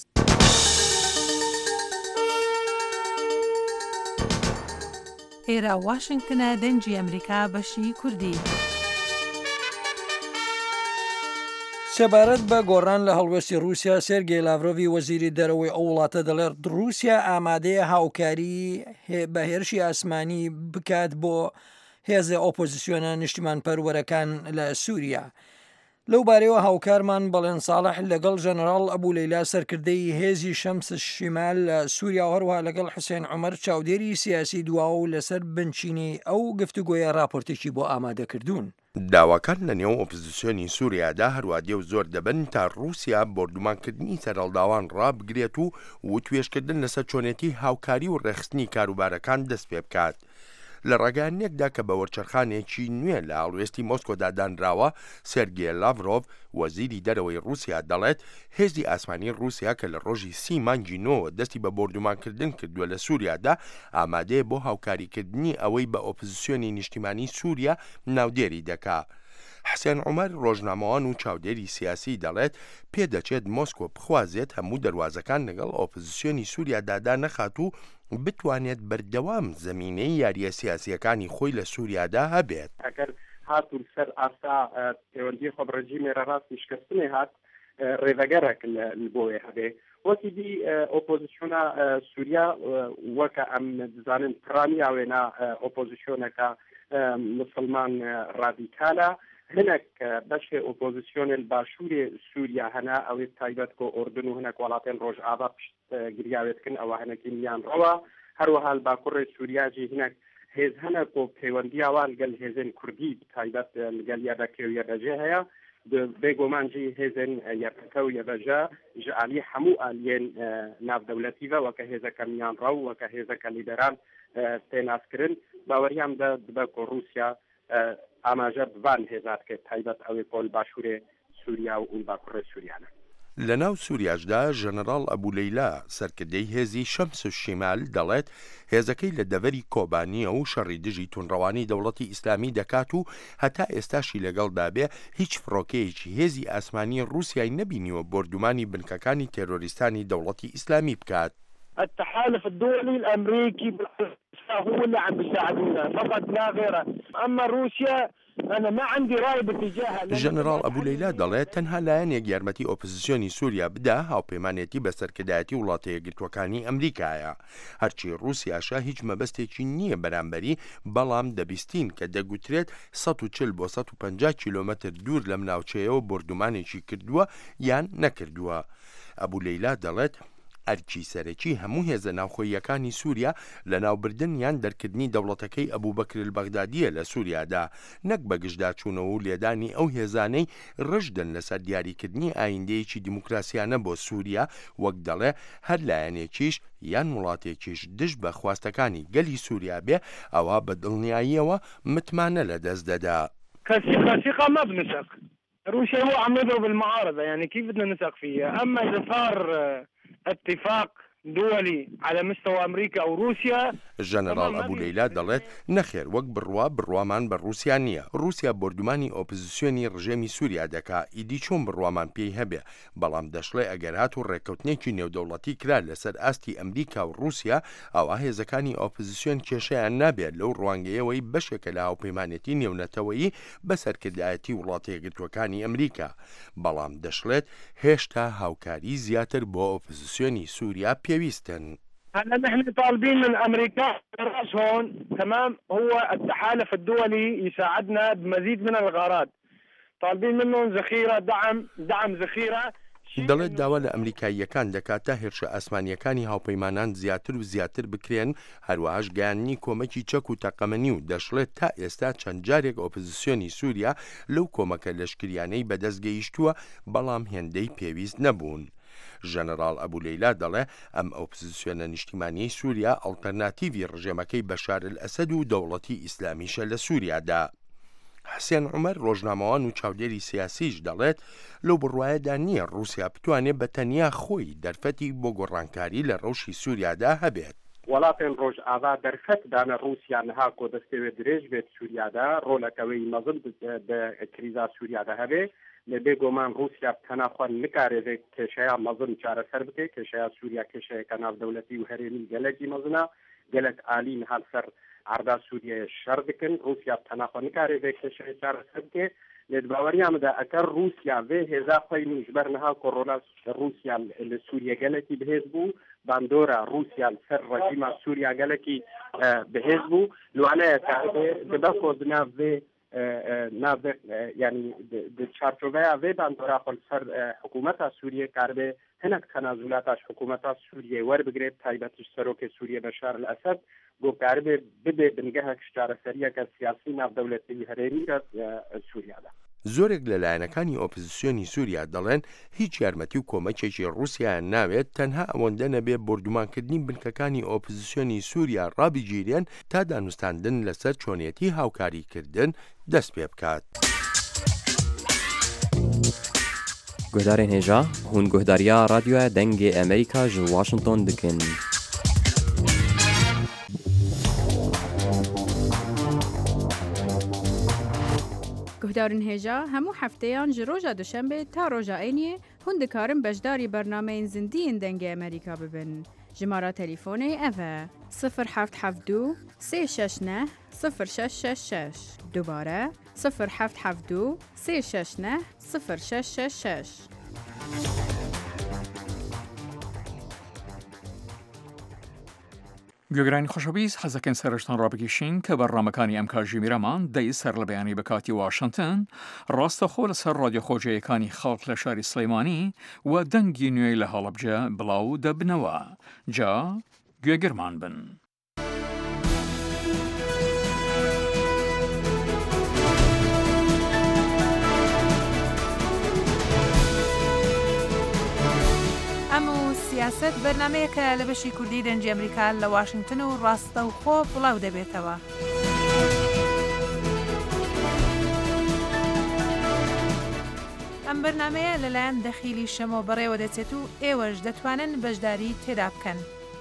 ئێرە واشنگتنە دەنجی ئەمریکا بەشی کوردی. سەبارەت بە گۆڕان لە هەڵوێستی رووسیا سێرگێی لاڤرۆڤی وەزیری دەرەوەی ئەو وڵاتە دەڵێت رووسیا ئامادەیە هاوکاری بە هێرشی ئاسمانی بکات بۆ هێزە ئۆپۆزیسیۆنە نیشتیمان پەروەرەکان لە سووریا. لەو بارەوە هاوکارمان بەڵێن ساڵح لەگەڵ ژەنەراڵ ئەبوو لەیلا سەرکردەی هێزی شەمس شیمال لە سووریا هەروەها لەگەڵ حوسێن عومەر چاودێری سیاسی دواوە و لەسەر بنچینی ئەو گفتوگۆیە راپۆرتێکی بۆ ئامادەکردوون. داواکان لە نێو ئۆپۆزیسیۆنی سووریادا هەروادێ و زۆر دەبن تا رووسیا بردومانکردنی سەرهەڵداوان ڕابگرێت و توێشکردن لەسەر چۆنێتی هاوکاری و ڕێخستنی کاروبارەکان دەست پێ بکات. لە ڕێگەیانێکدا کە بە وەرچەرخانێکی نوێ لە هەڵوێستی مۆسکۆدا دانراوە سێرگێ لاڤرۆڤ وەزیری دەرەوەی رووسیا دەڵێت هێزی ئاسمانی رووسیا کە لە ڕۆژی 30 مانگی نۆ دەستی بە بردومانکردن کردووە لە سووریادا ئامادەیە بۆ هاوکاریکردنی ئەوەی بە ئۆپۆزیسیۆنی نیشتیمانی سووریا ناودێری دەکا. حسێن عومەر ڕۆژنامەوان و چاودێری سیاسی دەڵێت پێدەچێت مۆسکۆ بخوازێت هەموو دەواازەکان لەگەڵ ئۆپۆزیسیۆنی سووریادادا نەخات و بتوانێت بەردەوام زەمینەی یاریە سیاسیەکانی خۆی لە سووریادا هەبێت. ئەگەر هاتوون سەر ئاستا پەیوەندی خۆبڕەجی مێرەڕاست نیشکەستنێ هات ڕێڤەگەرێک بۆێ هەبێ وەکی دی ئۆپۆزیسیۆنە سووریا وەکە ئەم دزانن پرانیاوێنە ئۆپۆزیسیۆنەکە مسلمان ڕادیکالە هەنێک بەشێ ئۆپۆزیسیۆنە باشووری سووریا هەنا ئەوێت تایبەت کۆ ئۆردن و هەنێک وڵاتێن ڕۆژئاوا پشت گریاوێتکن ئەوە هەنێکی میان ڕەوە هەروەها باکوڕی سووریاجی هەنێک هێز هەنێک و پەیوەندیاوان گەل هێزن کوردی تایبەت لەگەل یادەکێ و یەدەجێ هەیە بێگۆمانجی هێزن یەکەکە و یەبەژە ژ عالی هەموو ئالیێن ناودەولەتیڤە وەکە هێزەکە میان ڕەو وەکە هێزەکە لیبەرال تێناسکردن باوەریان بە کۆ رووسیا ئاماژە بوان هێزات کرد تایبەت ئەوێ پۆل باشوورێ سووریا و ئول باکوڕی سووریانە. لە ناو سووریاشدا ژەنەراڵ ئەبوو لەیلا سەرکردەی هێزی شەمس شیمال دەڵێت هێزەکەی لە دەڤەری کۆبانیە و شەڕی دژی تونڕەوانی دەوڵەتی ئیسلامی دەکات و هەتا ئێستاشی لەگەڵدا بێ هیچ فڕۆکەیەکی هێزی ئاسمانی رووسیای نەبینیوە بردومانی بنکەکانی تێرۆریستانی دەوڵەتی ئیسلامی بکات. التحالف الدولي الامريكي هو اللي عم بيساعدونا فقط لا غيره اما روسيا انا ما عندي راي باتجاهها. ژەنەراڵ ئەبوو لەیلا دەڵێت تەنها لایەنێک یارمەتی ئۆپۆزیسیۆنی سووریا بدا هاوپەیمانێتی بە سەرکردایەتی وڵاتە یەکگرتووەکانی ئەمریکایە هەرچی رووسیاشە هیچ مەبەستێکی نییە بەرامبەری بەڵام دەبیستین کە دەگوترێت 140 بۆ 150 کیلۆمەتر دوور لەم ناوچەیەوە بردومانێکی کردووە یان نەکردووە. ئەبوو لەیلا دەڵێت ئەرکی سەرەکی هەموو هێزە ناوخۆییەکانی سووریا لە ناوبردن یان دەرکردنی دەوڵەتەکەی ئەبوبەکر البەغدادیە لە سووریادا، نەک بە گشتداچوونەوە و لێدانی ئەو هێزانەی ڕژدن لەسەر دیاریکردنی ئایندەیەکی دیموکراسیانە بۆ سووریا، وەک دەڵێ هەر لایەنێکیش یان وڵاتێکیش دش بە خواستەکانی گەلی سووریا بێ ئەوە بە دڵنیاییەوە متمانە لە دەست دەدا. كثقة ما بنثق. روسيا هو عم يضرب المعارضة، يعني كيف بدنا نثق فيها؟ أما إذا صار اتفاق دولي على مستوى أمريكا أو روسيا. ژەنەڕاڵ ئەبوو لەیلا دەڵێت نەخێر وەک بڕوامان بە رووسیا نییە. رووسیا بردومانی ئۆپۆزیسیۆنی ڕژێمی سووریا دەکا، ئیدی چۆن بڕوامان پێی هەبێ، بەڵام دەشڵێ ئەگەر هات و ڕێککەوتنێکی نێودەوڵەتی کرا لەسەر ئاستی ئەمریکا و رووسیا، ئەوە هێزەکانی ئۆپۆزیسیۆن کێشەیان نابێت لەو ڕوانگەیەوەی بەشێکە لە هاوپەیمانەتی نێونەتەوەیی بەسەرکردایەتی وڵاتە یەکگرتووەکانی ئەمریکا، بەڵام دەشڵێت هێشتا هاوکاری زیاتر بۆ ئۆپۆزیسیۆنی سووریا پێویستن. هلا نحن طالبين من امريكا الراس هون تمام هو التحالف الدولي يساعدنا بمزيد من الغارات، طالبين منهم ذخيره دعم ذخيره. دەڵێت داوا لە ئەمریکاییەکان دەکات تا هێرشە ئاسمانیەکانی هاوپەیمانان زیاتر و زیاتر بکرێن، هەروەهاش گەیاندنی کۆمەکی چەک و تەقەمەنی و دەشڵێت تا ئێستا چەند جارێک ئۆپۆزیسیۆنی سووریا لەو کۆمەکە لەشکریانەی بەدەستگەیشتووە، بەڵام هێندەی پێویست نەبوون. ژەنەڕاڵ ئەبوو لەیلا دەڵێ ئەم ئۆپۆزیسیۆنە نیشتیمانیی سووریا ئەڵتەرناتیڤی ڕژێمەکەی بەشار الئەسەد و دەوڵەتی ئیسلامیشە لە سووریادا. حسێن عومەر ڕۆژنامەوان و چاودێری سیاسیش دەڵێت لەو بڕوایەدا نییە رووسیا بتوانێت بە تەنیا خۆی دەرفەتی بۆ گۆڕانکاری لە ڕەوشی سووریادا هەبێت. وڵاتێن ڕۆژئاوا دەرفەت دانە رووسیا نەها کۆ دەستەوێت درێژ بێت سووریادا، ڕۆلەکەوەی مەزن بە کریزا سووریادا هەبێ، لە بێگۆمان رووسیا تەناخوان نکارێت کێشەیە مەزن چارەسەر بکەیت. کێشەیە سووریا کێشەیەکە ناودەوڵەتی و هەرێمی گەلێکی مەزنە، گەلێک ئالین هەڵسەر عردا سووریە شەر دکن. رووسیا تەناخوا نکارێت کێشەیە چارەسەر بکەیت. لێت باوەریامەدا ئەگەر رووسیا vê hêza xwe nûjber niha korola رووسیا li Sûriye gelekî bihêz bû، bandora رووسیا li ser rejîma Sûriya gelekî bihêz bû، li waneyeke dibe ku di nav vê navê yanî di çarçoveya vê bandora xwe li ser hikûmeta Sûriye karibe hinek tenazûlata ji hikûmeta Sûriye werbigire، taybet ji serokê Sûriye Beşar el-Esed got karibe bibe bingehek ji çareseriyeke siyasî navdewletî herêmî re Sûriyada. زۆرێک لە لایەنەکانی ئۆپۆزیسیۆنی سووریا دەڵێن هیچ یارمەتی و کۆمەکێکی رووسیایان ناوێت، تەنها ئەوەندە نەبێ بردومانکردنی بنکەکانی ئۆپۆزیسیۆنی سووریا ڕابیگیرێن تا دانوستاندن لەسەر چۆنیەتی هاوکاریکردن دەست پێ بکات. گۆدارên hêja hûn guhdariya radyoya dengê Amerîka ji Washington dikin. گهدارن هێژا هەموو هەفتەیان ji ڕۆژا دوشەمبێ تا ڕۆژا عینیê hûn dikarin beşdarî bernameyên zindiyên dengê Amerîka bibin. Jimara telîfonê ev e 0772 369 0666. Dubare 0772 369 0666. گوێگرانی خۆشەویست حەزەکەن سەرشتان ڕابگەشین کە بەڕامەکانی ئەم کاژی میرەمان دەی سەر لە بەیانی بەکاتی واشنگتن ڕاستەخۆ لەسەر ڕادیۆخۆجەیەکانی خەڵک لە شاری سلەیمانی و دەنگی نوێی لە هەڵەبجە بڵاو دەبنەوە. جا گوێگرمان بن. سیاست بەرنمەیەکە لە بەشی کوردی دەنجی ئەمریکا لە واشنگتن و ڕاستە و خۆ بڵاو دەبێتەوە. ئەم بەرنمەیە لەلایەن دەخیلی شەمۆ بەڕێوە دەچێت و ئێوەش دەتوانن بەشداری تێدا بکەن.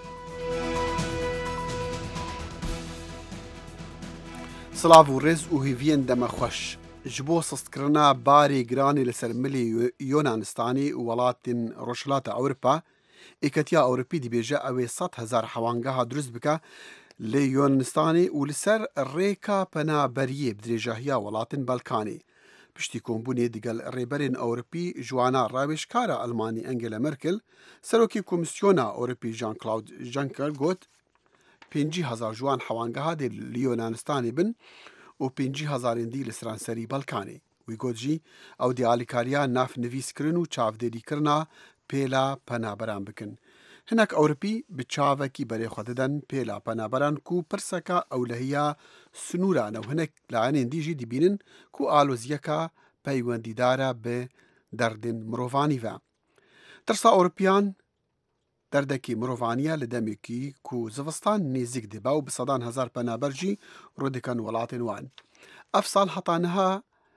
سلااو و ڕێز و هیڤەن دەمەخۆش ji bo sestkirina barê giranê li ser milê Yunanistanê û welatên Rojhilata Ewropa, Êketiya Ewropî dibêje ew ê 100,000 hewangeha durist bike li Yunanistanê û li ser rêka penaberiyê bi dirêjahiya welatên Balkanê. Piştî kombûnê digel rêberên Ewropî ji wana rawêjkara Almanî Angela Merkel, serokê Komîsyona Ewropî Jean-Claude Juncker got 50,000 ji wan hewangeha dê li Yunanistanê bin û 50,000 dî li Stranserî Balkanê. Wî got jî ew dê alîkariya navnivîskirin û çavdêrîkirina pêla penaberan bikin. هەنێک ئەوروپی بچاوێکی بەرێخوا دەدەن پێلا پەنابەران و پرسەکە ئەولەهەیە سنوورانە و هەنێک لایەنێن دیژی دیبینن و ئالۆزیەکە پەیوەندیدارە بێ دەردن مرۆڤانیڤە. ترسا ئەوروپیان دەردەکی مرۆڤانیە لە دەمێکی و زڤستان نێزیک دەبا و بسەدان هەزار پەنابەرجی ڕۆدەکەن وڵاتên wan. ئەف ساڵ هەتانەها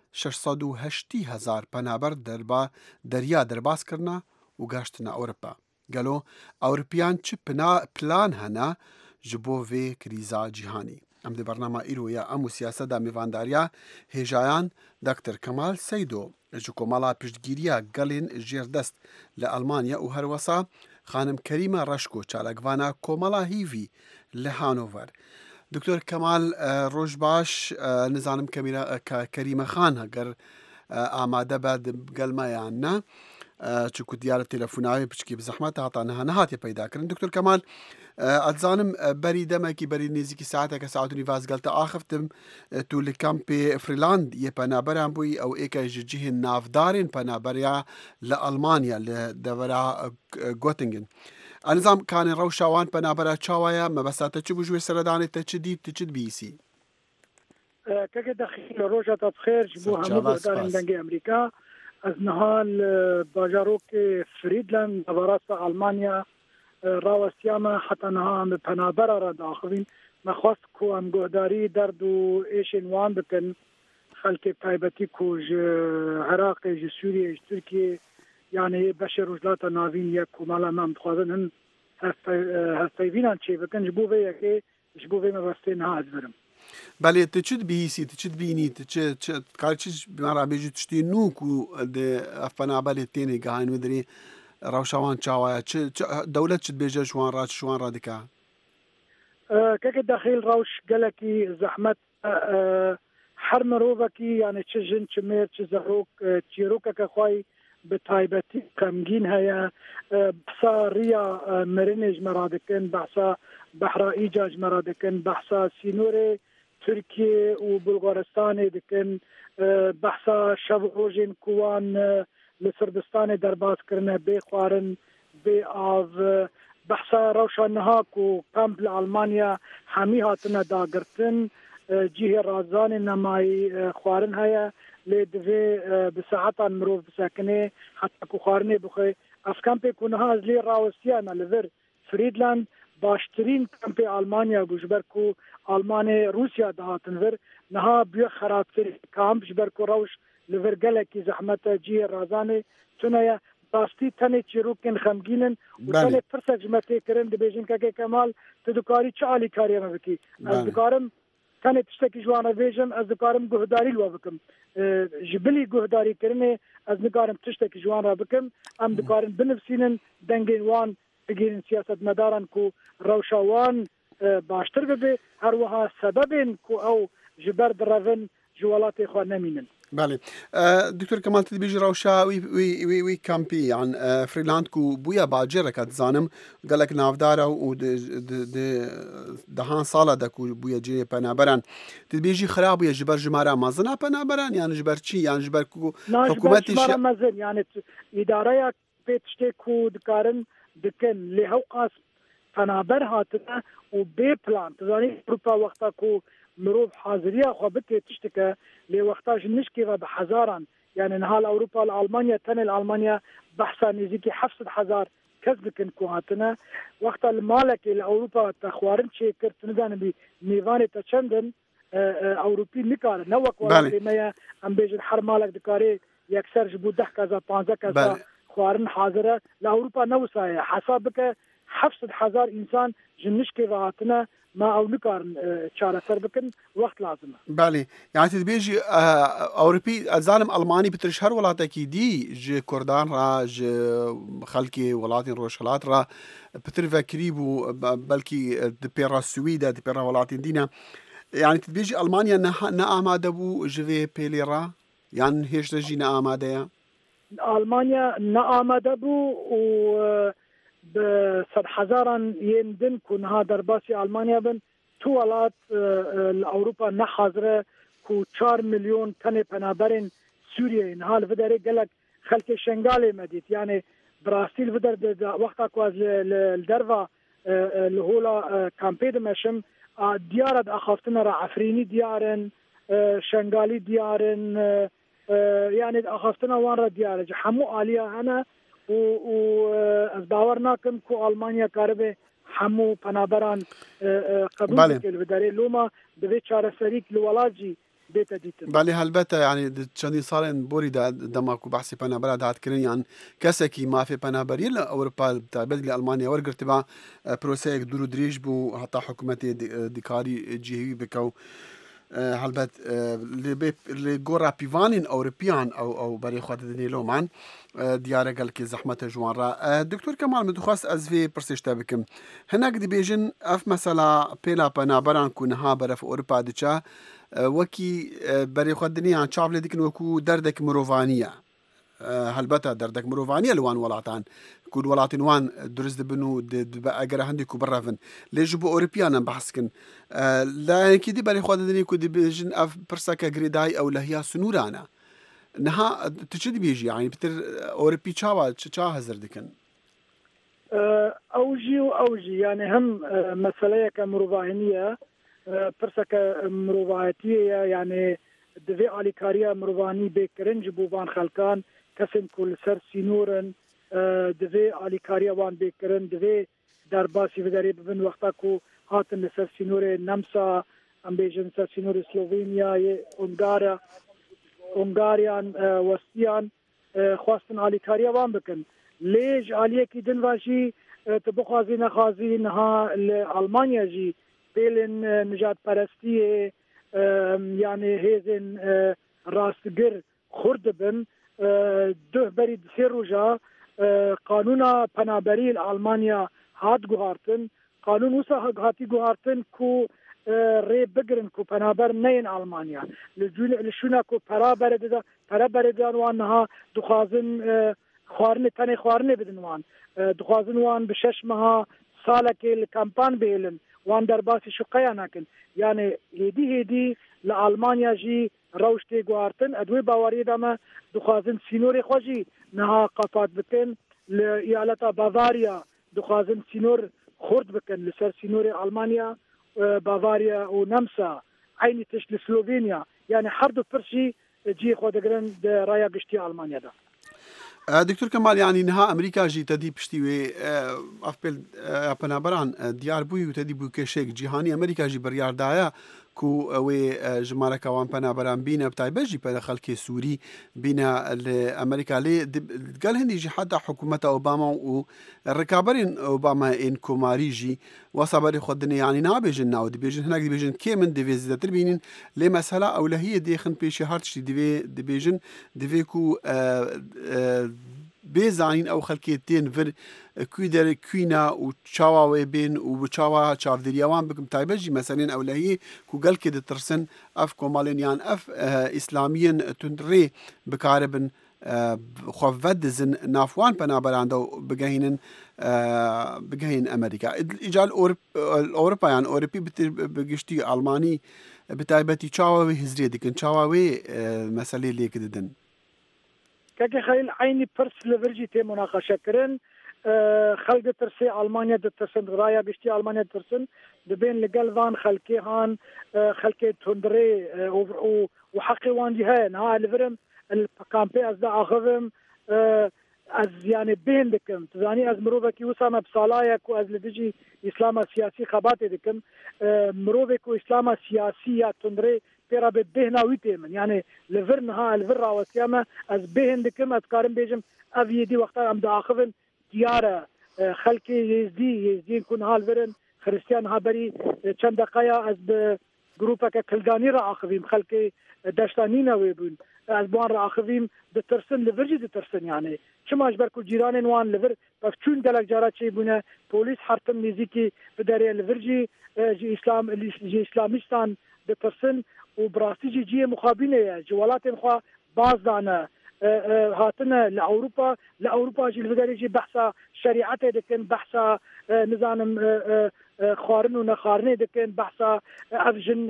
680,000 پەنابەر دەریا دەرباسکردنا و گەشتنە ئەوروپا. گەلۆ ئەوروپیان چ پلان هەنا ji bo vê krîza cîhanî. Em di bernama îroya em û siyaseta mêvandariya hêjayan Dr. Kemal Seydo ji komala piştgiriya gelên jêrdest li Almanya û herwesa xanim Kerîma Reşko çalakvana komala hîvî li Hanover. Dr. Kemal roj baş, nizanim Kerîme Xan heger amade be di gelmeyan ne çukû diyara telefonavê piçkî bi zehmet hata nehatiye peyda kirin. Dr. Kemal اتزانم بری دمکی بری نزدیکی ساعت که ساعت و نیواز گلت آخفتم تو لکامپی فریلاند یه پنابرم بوی او ایکا جیه نافدارین پنابریا لألمانیا لدورا گوتنگن. انظام کان روشاوان پنابرا چاوایا مبساته چه بجوی سردانی تچدید تچد بیسی. که داخل روجا تبخیر جبو همه بودارین دنگ امریکا از نهال باجاروک فریدلند دوراست آلمانیا راوستیامە حتا نەها ئەم پەنابەرە ڕداخوین مەخواست کو ئەم گۆداری دەرد و ئێشێن وان بکەن خەلکێک تایبەتی کو عێراقی ji سووریە ji تورکیە یانێ بەشێ ڕۆژلاتە ناوین یەک کوماڵە مەم دخوازن هەن هەستەیڤینان چێ بکەن ji bo vê yekê ji bo vê mebestê niha ez birim. Belê tu çi dibihîsî, tu çi dibînî, tu karî çi mera bêjî tu tiştê nû ku di ev penaberê tênê gihayên wê dirê ڕەوشاوان چاوایە دەولەت چت بێژە شوان ڕادیکا کەکە داخل ڕەوش گەلێکی زەحمەت هەر مرۆڤێکی یانە چ ژن چ مێر چ زەڕۆک چیرۆکەکە خوای بە تایبەتی غەمگین هەیە بەسا ڕیا مرنێ ژمەرا دەکەن بەسا بەحرائیجا ژمەرا دەکەن بەسا سینۆرێ تورکیە و بولغارستانê dikin بەسا شەو ڕۆژên کوان li Sirbistanê derbazkirine bê xwarin bê av behsa rewşa niha ku kamp li Almanya hemî hatine dagirtin cihê razanê nemayî xwarin heye lê divê bi saetan mirov bisekinê heta ku xwarinê bixwe ev kampê ku niha ez lê rawestiyana li vir Friedland baştirîn kampê Almanya bû ji ber ku Almanê Rûsya dihatin vir niha bûye xerabtirî kamp ji ber ku rewş li vir gelekî zehmete cihê razanê tuneye rastî tenê çîrokên xemgînin û tenê pirsek ji me tê kirin dibêjin kekê Kemal tu dikarî çi alîkariye me bikî ez dikarim tenê tiştekî ji wan re bêjim ez dikarim guhdarî li we bikim ji bilî guhdarîkirinê ez nikarim tiştekî ji wan re bikim em dikarin binivîsînin dengên wan bigîrin siyasetmedaran ku rewşa wan baştir bibe her wiha sebebên ku ew ji ber direvin ji welatê xwe nemînin. بله دکتور کمال تدبیج روشا وی کامپی عن فریلاند کو بویا باجره کات زانم قالك نافدارا و دهان سالا دکو بویا جی پنابران تدبیجی خراب یا جبر جمارا مازنا پنابران يعني جبر چی يعني جبر کو حکومتی جمارا مازن يعني اداره پێشتێ کو دکارن دکن لی هوقاس پنابر هاتنه و بی پلان تزانی اروپا وقتا کو مرۆڤ حاضریە خۆ بتێ تشتەکە لێ وەختا ji nişkê ve bi hezaran yani nihal Ewropa li Almanya tenê li Almanya behsa nêzîkî 700,000 kes dikin ku hatine wexta li malekê li Ewropa te xwarin çêkir tu nizanim bî mêvanê te çendin Ewropî nikare ne wek welatê me ye em bêjin her malek dikarê yekser ji bo 10 keza 15 keza xwarin hazir e li Ewropa ne wisa ye hesa bike 700,000 insan ji nişkê ve hatine ما او نکارن چارەسەر بکن وەخت لازمە. بله يعني تدبيجي أوروبي الظالم ألماني بترش هر ولاتكي دي جي كردان را جي خلقي ولاتين روشلات را بتر فكريبو بلكي دبيرا السويدة دبيرا ولاتين دينا يعني تدبيجي ألمانيا نا آماده بو جوي بيلي را يعني هيش رجي نا آماده ألمانيا نا آماده بو و بصد هزاران يندن كونها درباسي ألمانيا بن توالات لأوروبا نحاضرة كو 4 مليون تنه پنابرين سوريا نهال فدري قالك خلق شنغالي مديت يعني براستی بدر وقتا کو از الدروا الهولا کامپید مشم دیارد اخافتنا را عفرینی دیارن شنغالی دیارن يعني اخافتنا وان را دیاره همو عاليه انا و از باور ناکم کو المانیا کاربه همو پنابران قبول کل بداري لوما دبي چاره سريك لولاجي بيتا ديتن بالي هلبته يعني چندین سالن بوری دماکو بحثی پنابرا داد کرن يعني کسکی ما في پنابری ل اروپا تابعت لالمانيا ورگرت با پروسه دورو دریج بو حتی حکومت دکاری جهوی بکو هلبت لگورا پیوانین اوروپیان او برای خاطر دنیلو من دیاره گل که زحمت جوان را دکتور کمال مدخواست از وی پرسش تابکم هناك دی بیجن اف مثلا پیلا پنابران کنها برف اوروپا دچا وكي بري خدني عن شعب لديك وكو دردك مروفانية هلبتا دردك مروفانية لوان ولاتان كل ولاتين وان درز بنو اگر عندك برافن ليجبو اوروبيانا بحسكن لا كيدي بري خدني كودي بيجن اف برسكا غريداي او لهيا سنورانا نها تشدي بيجي يعني بتر اوروبي تشا هزر دكن اوجي يعني هم مسألة كمروفانية پرسک مروایتیه يعني دوی آلیکاریا مروانی بکرنج بوان خلکان کسیم کل سر سینورن دوی آلیکاریا وان بکرن دوی در باسی وداری ببن وقتا کو هاتن سر سینور نمسا ام بیجن سر سینور سلوونیا اونگاریان وستیان خواستن آلیکاریا وان بکن لیج آلیه کی دن واشی تبخوازی نخوازی نها المانیا جی بيلن نجات پرستیه يعني هيزن راستگر خورد بن ده بريد سيروجا قانونا پنابري المانيا هات گوهارتن قانون وسا هاتي گوهارتن كو ري بگرن كو پنابر نين المانيا لشونا كو پرا بردان وانها دخوازن خوارنه بدن وان دخوازن وان بشش مها سالك الكامبان بيلن وان در باسی شقیا نکن یعنی هدی لالمانیا جی روشتی گوارتن ادوی باوری دامه دخوازن سینور خوشی نها قطعات بکن لایالتا بافاریا دخوازن سینور خورد بکن لسر سینور المانیا بافاریا و نمسا عینی تش لسلوفینیا یعنی هر دو پرشی جی خودگرن در رایا گشتی المانیا دا دكتور كمال يعني نها أمريكا جي تدي بشتوي أفبل بنابران ديار بوي وتدي بوي كشيك جهاني أمريكا جي بريار دايا كو وي جمارة كوان بنابران بينا بتاعي بجي بنا خلق سوري بينا لأمريكا لي قال هندي جي حتى حكومة أوباما والركابرين أوباما إن كوماري جي وصبري خدني يعني نابيجن ناو دي بيجن هناك دي بيجن كي من ديفيز تربينين لي مسألة أو لهي ديخن بيشي هارتشي دي بيجن ديفيكو بيزانين أو خلقيتين فر كويدر كوينا وشاوا بين وشاوا شاف دريوان بكم تايبجي مثلا أو لهي كو قال كده ترسن أف كومالين يعني أف إسلاميا تندري بكاربن خوفد زن نافوان بنابر عنده بجهين أمريكا إجال أوروبا يعني أوروبي بجشتي ألماني بتايبتي شاوا هزري دكن شاوا مسألة ليه كده دن كاكي خيل عيني برس لفرجي تي مناقشة كرن خلق ترسي ألمانيا ترسن رايا بيشتي ألمانيا ترسن دبين لقلبان خلقي هان خلقي تندري وحقي وان جهان ها الفرم الكامبي أزدا أخذهم از يعني بين دكم تزاني از مروبك وسام بصلايك واز لدجي إسلام سياسي خبات دكم مروبك وإسلام سياسية تندري ترى بدهنا ويتمن يعني لفرنها الفرة وسيامة از بين دكم أتكارم بيجم أبيدي وقتا عم داخفن ديارة خلقي يزدي كون هالفرن خريستيان هابري چند دقايا از بجروبك كلداني را أخذين خلقي دشتانينا ويبون از بوان را أخذين دترسن لفرجي دترسن يعني شما اجبر كل جيران وان لفر بفچون دلك جارات شي بونه بوليس حرتم نزيكي بداري لفرجي جي اسلامستان دترسن وبراستي جي مخابينه جوالات خو باز دانا هاتنا لأوروبا جي الفداري جي بحثا شريعته دكن بحثا نظام خارن ونخارنه دكن بحثا افجن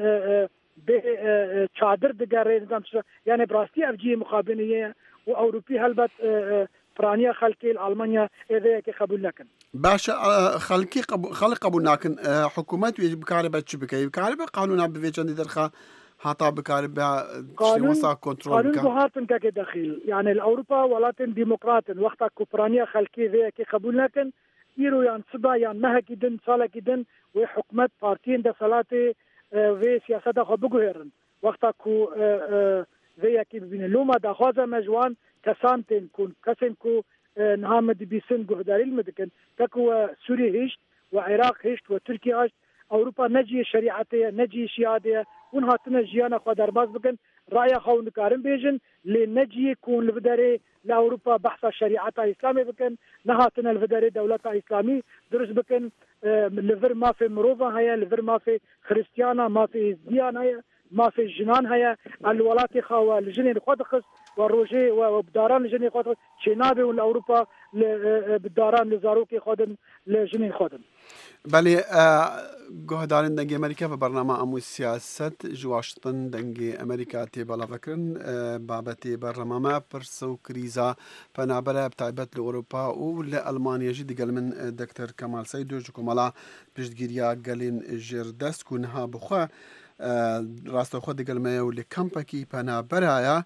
چادر دقاره نظام يعني براستي افجي مخابينه وأوروبي هلبت فرانيا خلكي ألمانيا إذا كي قبول لكن باشا خلق قبول لكن حكومات بكاربة شبكة بكاربة قانونا بفيجان درخا هاتا بكاربة وسا كنترول قانون بهاتن كدخيل يعني الأوروبا ولاتن ديمقراطن وقتا كوبرانيا خلكي ذا كي قبول لكن يرو يعني سبا يعني مهكي دن صالكي دن وحكومات بارتين دا صلاتي في سياسة خبقوهرن وقتا كو ذا كي بين اللوما دا خوازا مجوان كسانتين كون كسنكو نهامد بيسن جهداري المدكن تكو سوريا هشت وعراق هشت وتركيا هشت أوروبا نجي شريعتها نجي شيادها ونهاتنا جيانا خدار باز بكن رأي خون كارم بيجن لنجي يكون الفداري لأوروبا بحث شريعتها إسلامي بكن نهاتنا الفداري دولتها إسلامي درس بكن لفر ما في مروفا هيا لفر ما في خريستيانا ما في ديان هيا ما في الجنان هيا الولات خوا الجنين خدخس والروجي وبداران الجنين خدخس شنابي والأوروبا بداران لزاروكي خدم الجنين خدم بله گهدارن دنگ امریکا و برنامه امو سیاست جواشتن دنگ امریکا تی بالا فکرن بابتی برنامه پرسو کریزا پنابره بتایبت لأوروپا و لألمانیا جدی گل من دکتر کمال سیدو جو مالا پشتگیریا گلین جردست کنها بخوا راست خود گل ما و لکمپکی پنابره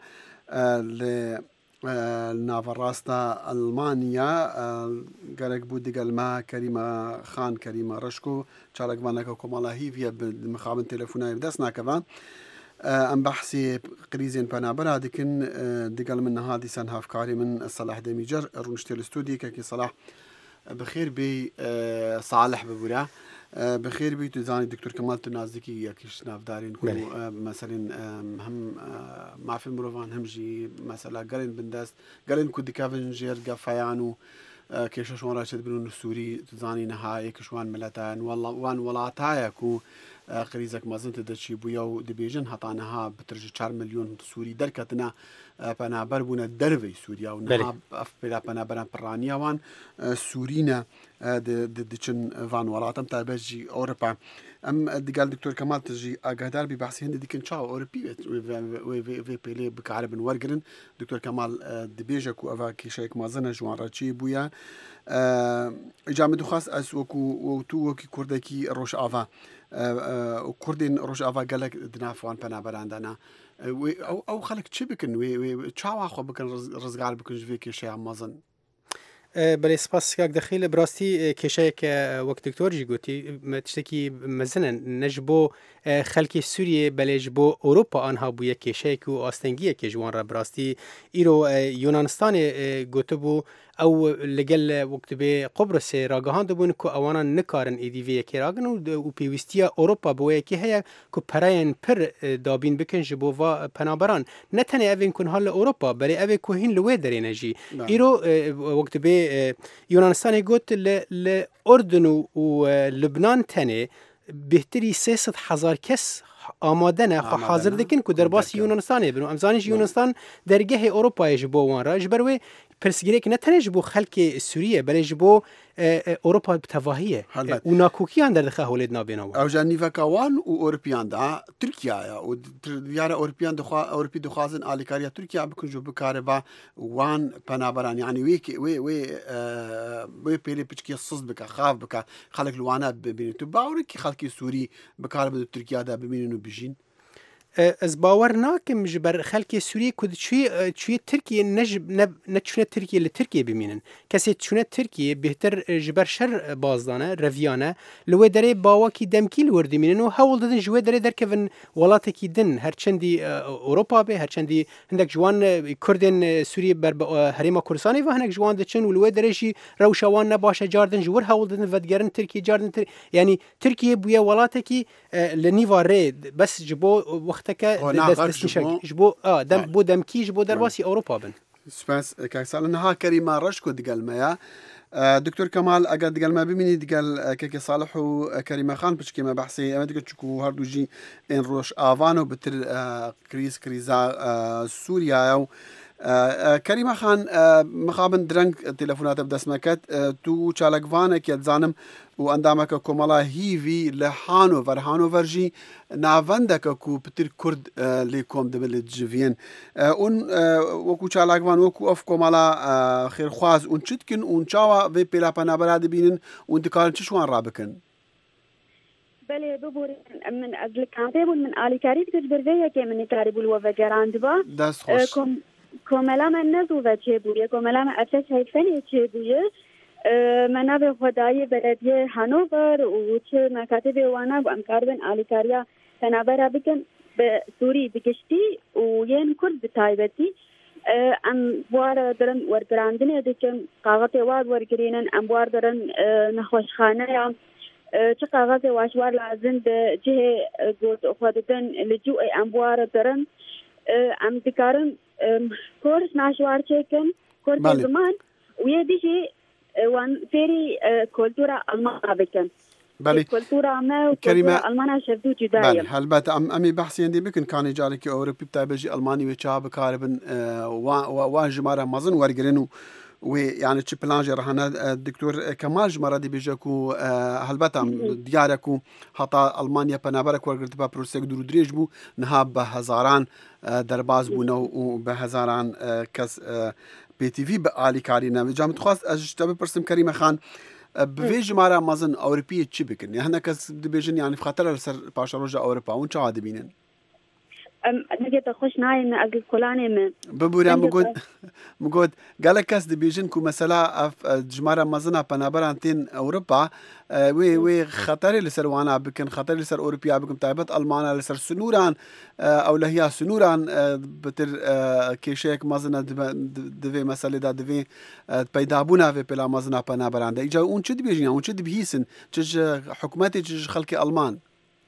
ل نافراستا ألمانيا قالك بودي قال ما كريمة خان كريمة رشكو شارك بانك كمالا هيفيا بمخابن تلفوناي بدسنا كمان ام بحثي قريزين بنابرا ديكن ديقال من هذه سنها افكاري من صلاح دميجر رونشتي الاستوديو كي صلاح بخير بي صالح ببورا بخير بي تزاني دكتور كمال تنازكي ياكيش نافدارين كو مثلا هم ما في مروفان همجي مثلا قالين بنداس قالين كو ديكافنجير قفايانو كيشو شوان راشد بنون السوري تزاني نهاية كشوان ملتان والله وان ولاتايا كو قريزك ما زنت دشي بويا دبيجن هطانها بترجي 4 مليون سوري دركتنا بنابر بونا درفي سوريا ونها بلا بنابر برانيا وان سورينا دچن فان ولاتم تابجي اوروبا ام قال دكتور كمال تجي اقدر ببحث هند ديكن شاو اوربي في بيلي بكعرب ورقرن دكتور كمال دبيجك وافا كيشيك ما زنا جوان راتشي بويا جامد خاص اس وكو كردكي روش افا وكردين روش افا قالك دنافوان بنابر عندنا او خلك تشبكن وي تشاوا خو بكن رزقال بكن فيك شيء مازن بله سپاس که دخیل براستی کشای که وقت دکتور جی گوتی تشتکی مثلا نجبو خلک سوریه بله جبو اروپا آنها بویه کشای که آستنگیه که جوان را براستی ایرو یونانستان گوته بو او لگل وقت به قبرس راگهان دبون که آوانا نکارن ایدیوی که راگن و پیوستیا اروپا بویه که هیا که پراین پر دابین بکن جبو و پنابران نتنه اوین کن حال اروپا بله اوین که هین لوه درینه جی ایرو وقت به یونانستان گوت لأردن و لبنان تنه بهتری 300,000 کس آماده نه خو حاضر دکن که در باس یونانستانه بنو امزانش یونانستان درگه اروپا جبو وان را جبروی پرسگیره که نه تنه جبو خلک سوریه بله جبو اروپا بتواهیه و ناکوکیان در دخه هولید نابینا او جانی فکوان و اروپیان دا ترکیه و دیار اروپیان اروپی دخوازن آلیکاریا ترکیه بکن جو بکاره با وان پنابران یعنی وی پیلی پچکی صص بکا خاف بکا خلق لوانا ببینی تو باوری که خلقی سوری بکاره بدو ترکیه دا ببینینو بجین از باور ناکم جبر خلک سوریه کد چی ترکیه نچونه ترکیه لترکیه بمینن کسی چونه ترکیه بهتر جبر شر بازدانه رویانه لو دره باوا کی دمکیل وردی مینن و حول دادن جوه دره در کفن ولاته کی دن هرچندی اروپا به هرچندی هندک جوان کردن سوریه بر هریما کردستانی و هندک جوان دچن و لو دره شی روشوان نباشه جاردن جور حول دادن ودگرن ترکیه جاردن یعنی ترکیه بویا ولاته کی لنیواره بس جبو وقت که دست جبو دم بودم کیش بود در واسی اروپا بن سپاس که سال نها کریمه رشکو دیگل مایا دكتور كمال اقعد دقال ما بميني دقال كيكي صالح وكريمه خان بشكي ما بحثي اما دقال تشكو هاردو جي ان روش افانو بتر كريزا سوريا کەریمە خان مخابن درەنگ تەلەفۆناتە بدەستمەکەت تو چالکوانێک دزانم و ئەندامەکە کۆمەڵا هیوی لە هانۆڤەرژی ناڤەندەکە و پتر کورد لێ کۆم دەبێت لە جڤێن اون وەکو چالاکوان وەکو ئەف کۆمەڵا خێرخواز اون چتکن اون چاوە بێ پێلاپەنابەرا دەبینن اون دکارن چ شوان ڕابکەن بله ببورن من از الكامبي من آلیکاری که برده که من کاری بلو و گراند با دست خوش کاملا من نزو و چه بویه کاملا من افسش هیفنی چه بویه من به خدای بلدیه هانوور و چه مکاتب وانا و امکار بن آلیکاریا تنابرا بکن به سوری بکشتی و ین کرد بتایبتی ام بوار درن ورگراندنه دکن قاقت واد ورگرینن ام بوار درن نخوشخانه یا چه قاقت واشوار لازم به جه گوت خودتن لجوء اموار درن ام دکارن کورس ناشوار چکن کورس زمان ویه دیشی وان فيري كولتورا ألمانيا بكن بله كولتورا ما وكولتورا ألمانيا شفتو جدايا بله هلبت أمي بحثي عندي بكن كان يجارك أوروبي بتابجي ألماني وشاب كاربن واجمارة مازن ورجرينو ويعني تشي بلانجي رهنا الدكتور كمال جمرة دي بيجاكو هلبت دياركو حتى ألمانيا بنابرك ورقت با بروسيك دورو دريج بو نهاب بهزاران درباز بونو وبهزاران كس بي تي في بآلي كارينا جامت خواست اجتبه برسم كريمة خان بفي جمارة مازن أوروبية تشي بكن يعني هنا كس دبيجن يعني في خطر لسر باشا روجا أوروبا وين شو عادي بينن نجد خوش نايم أقل كلاني من ببورا مقود قالك كاس دبيجن كو مثلا جمارة مازنها بنابران تين أوروبا وي خطر لسر وانا بكن خطر لسر أوروبيا بكن تايبت ألمانا لسر سنوران أو لهيا سنوران بتر كيشيك مازنها دفي مسألة دا دفي بيدابونا في بلا مازنها بنابران دا إجا اون چد بيجن اون چد بهيسن چج حكوماتي چج خلق ألمان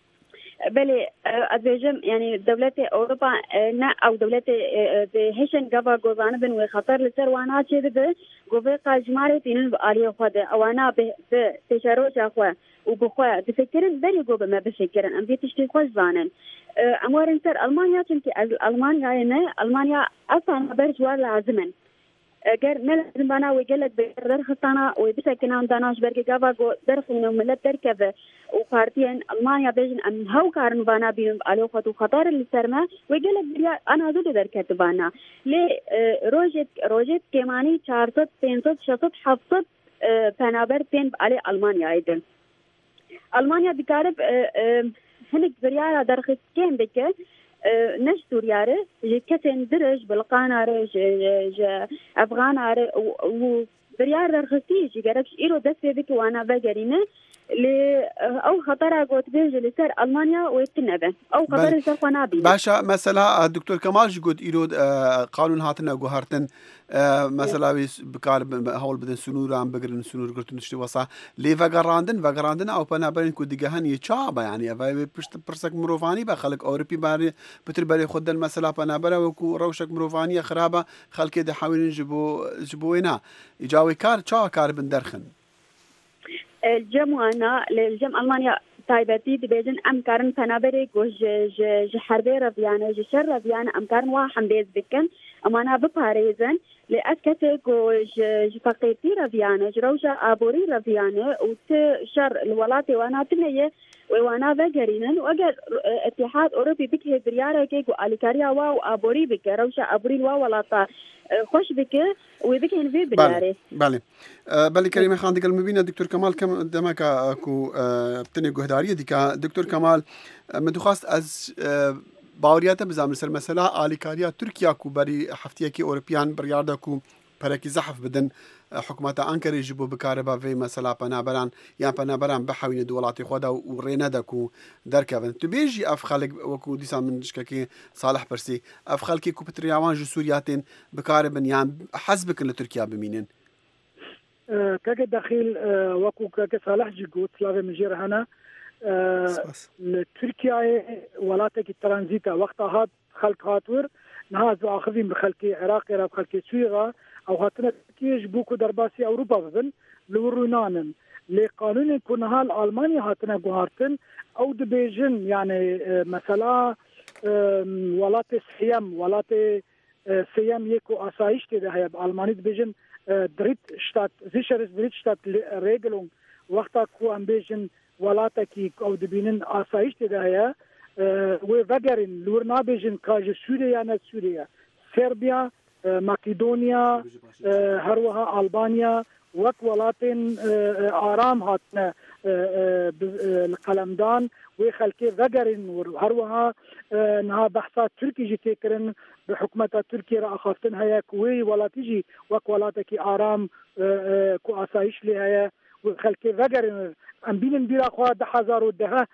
بله ادویجم یعنی دولت اروپا نه او دولت هشن گوا گوزانه بن و خطر لسر وانا چه ده گوه قاجماره تینن عالی خود اوانا به تشروش اخوا و بخوا تفكرن بري گوه ما بفكرن ام بيتشتي خوش زانن اموارن سر المانيا چونكي المانيا نه المانيا اصلا برج وار لازمن اگر نلازم بنا ويقلك بدرختنا وبسكنان داناش بركي جافا درخنا ملت دركبه وبارتين المانيا بيجن ام هو كارن بنا بين على خطو خطر اللي سرما ويقلك بريا انا زود دركت بنا لي روجت كماني 400 500 600 700 فنابر بين على المانيا ايضا المانيا بكارب هنك بريا درخت كم بك نش سورياره كتن درج بالقاناره افغاناره وبريار درختي جركش ايرو دس بك وانا بجرينه ل او خطر قوت بيج لسر المانيا ويتنبه او خطر لسر قنابي باشا مثلا الدكتور كمال جود ايرو قانون هاتنا جوهرتن مثلا بكار هول بدن سنوران بقرن سنور قلتن شتي وصا لي فقراندن او بنابرين كو ديغهن يچابا يعني بشت برسك مروفاني بخلق اوروبي باري بتر بري خد المساله بنابره وكو روشك مروفاني خرابه خلق دي حاولين جبوينا يجاوي كار بن درخن الجمعنا للجم ألمانيا تايبتي دبيجن أمكارن فنابري جو حربي رفيانة جو شر رفيانة أمكارن واحد بيز بكن أمانا بباريزن لأسكتي جو فقيتي رفيانة جروجا أبوري رفيانة وتشر الولاتي وانا تنية وانا بقرينن واجر اتحاد أوروبي بكه بريارة كيكو أليكاريا واو أبوري بك روجا أبوري واو ولاتا خوش بك وبكين في بريارة بله كريمة خان دقل مبينة دكتور كمال كم دمك اكو بتني جهدارية ديكا دكتور كمال مدخواست از باورياته بزام سر مثلا آليكاريا تركيا كو بري حفتيه كي أوروبيان بريارده كو بركي زحف بدن حكومات أنكرة يجيبوا بكاربا في مثلا بنابران يعني بنابران بحوين دولاتي خدا ورينادا كو دركبن تبيجي أفخالك وكو ديسان من شكاكي صالح برسي أفخالك كو بترياوان جو سورياتين بكاربن يعني حسبك لتركيا بمينين كاك داخل وكو كاك صالح جيكوت سلافي مجير هنا تركيا ولاتك الترانزيتا وقتها هاد خلق هاتور نهاز آخذين بخلقي عراقي راب خلقي سويغا أو هاتنا تركيا جبوكو درباسي أوروبا بذن لورونانن لقانون يكون هال ألمانيا هاتنا جوهارتن أو دبيجن يعني مثلا ولاتي سحيم ولاتي سیام یک و آسایش تیده هیا آلمانی بیشن دريت شتات زيشرز دريت شتات ريجلون وقتا كو ام بيجن ولاتا كي او دبينن آسایش تیده هیا و وگرین لورنا بیجن کاج سوریا نه سوریا سربیا مقدونیا هروها البانیا وك ولاتن آرام هاتنا القلمدان وخلكي ذقرن وهروها نها بحثات تركي جي تكرن بحكومة تركيا را أخافتن هيا كوي ولا تيجي وك ولاتكي آرام كو آسايش لي هيا وخلكي ذقرن أم بينن بيرا خوا 10,000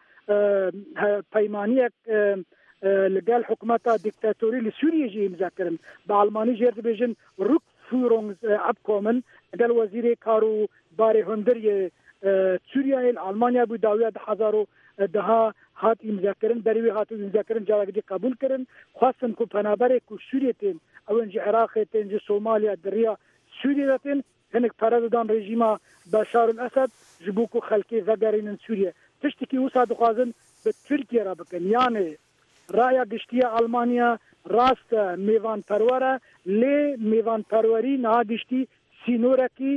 بيمانيك لقال حكومة ديكتاتوري لسوريا جي مذاكرن بعلماني جيرت بيجن روك فورونز أبكومن قال وزير كارو باري هندري سوريا ألمانيا بداوية 10,000 هات مذاكرن بريوي هاتو مذاكرن جالا دي قبول كرن خاصة كو بنابري كو سوريتين او انجي عراقيتين جي صوماليا دريا سوريتين هنك پردان رژیما بشار الاسد جبوكو خلقي ذقرين سوريا تشتكي وسا دخوازن بتركيا را بكن يعني رايا قشتيا ألمانيا راست ميوان پروره لي ميوان پروری نا قشتي سينوركي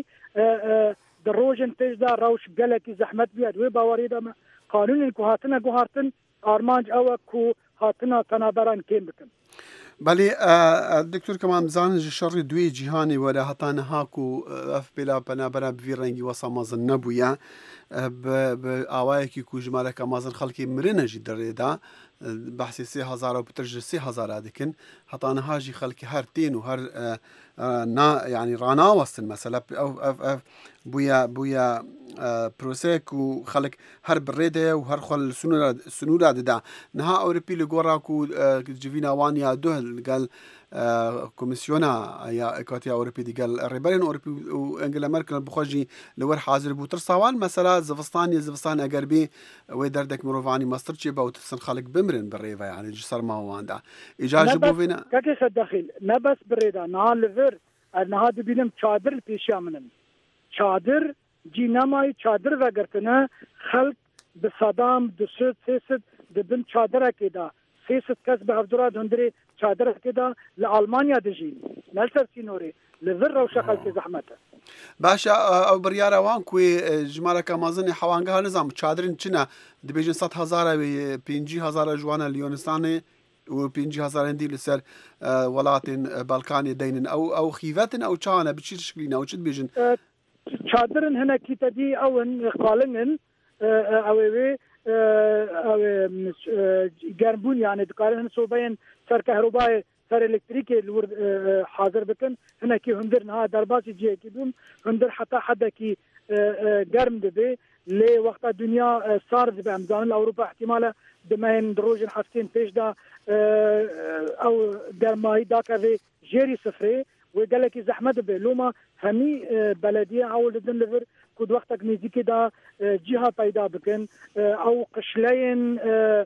دروجن تجدا روش قلقي زحمت بياد وباوري دم قانون كو هاتنا گوهارتن آرمانج او كو هاتنا تنابران كين بكن بله دکتور کمان بزانن شر دوی جهانی ولا هتان هاکو اف بلا بنابرا بفيرنگي وصا مازن نبويا بآوائكي كو جمالك مازن خلقي مرنجي دريدا بحثي 3,000 وبترجي 3,000 دكن هتان هاجي خلقي هر تين وهر نا يعني رانا وصل مثلا او بويا بروسيك وخلق هر بريده وهر خل سنورا دا نها اوربي لغوراكو جيفينا وانيا دوهل قال كوميسيونا يا اكواتيا اوربي دي قال ريبرين اوربي وانجلا ميركل بخوجي لور حاضر بوتر صوان مثلا زفستان اغربي ويدردك مروفاني ماسترشي باوت سن خلق بمرن بالريفا يعني جسر ما واندا اجاجبو فينا كاكي الداخل نبس بريدا نهار لفر نهار دبينم چادر پیشا منن چادر جی نمای چادر وگرتنه خلق بصدام دسد سيسد دبن چادر كده سيسد كس بهفدراد هندري چادر كده لألمانيا دجين نلسر سينوري لذر وشخل زحمته باشا او بريارا وان كوي جمالك مازني حوانگها نظام چادرين چنا دبيجن 100,000 و 50,000 جوانا ليونستاني و 50,000 هندي لسر ولاتن بالكاني دينن او خيفتن او چانا بشي شكلين او چد بيجن چادرن هنا كيتا دي اون قالنن او گرمبون يعني دكارن صوبين سر كهرباء سر الكتريك الورد حاضر بكن هنا كي هندر نها درباسي جي كيدوم هندر حتى حدا كي گرم دبي لي وقت الدنيا صار بامزان الاوروبا احتمال دمين دروجن حفتين بيش دا او گرماي داكا جيري صفري وقال لك زحمه بلوما همي بلديه عول دن لفر كود وقتك نزيكي دا جهه پیدا بكن او قشلين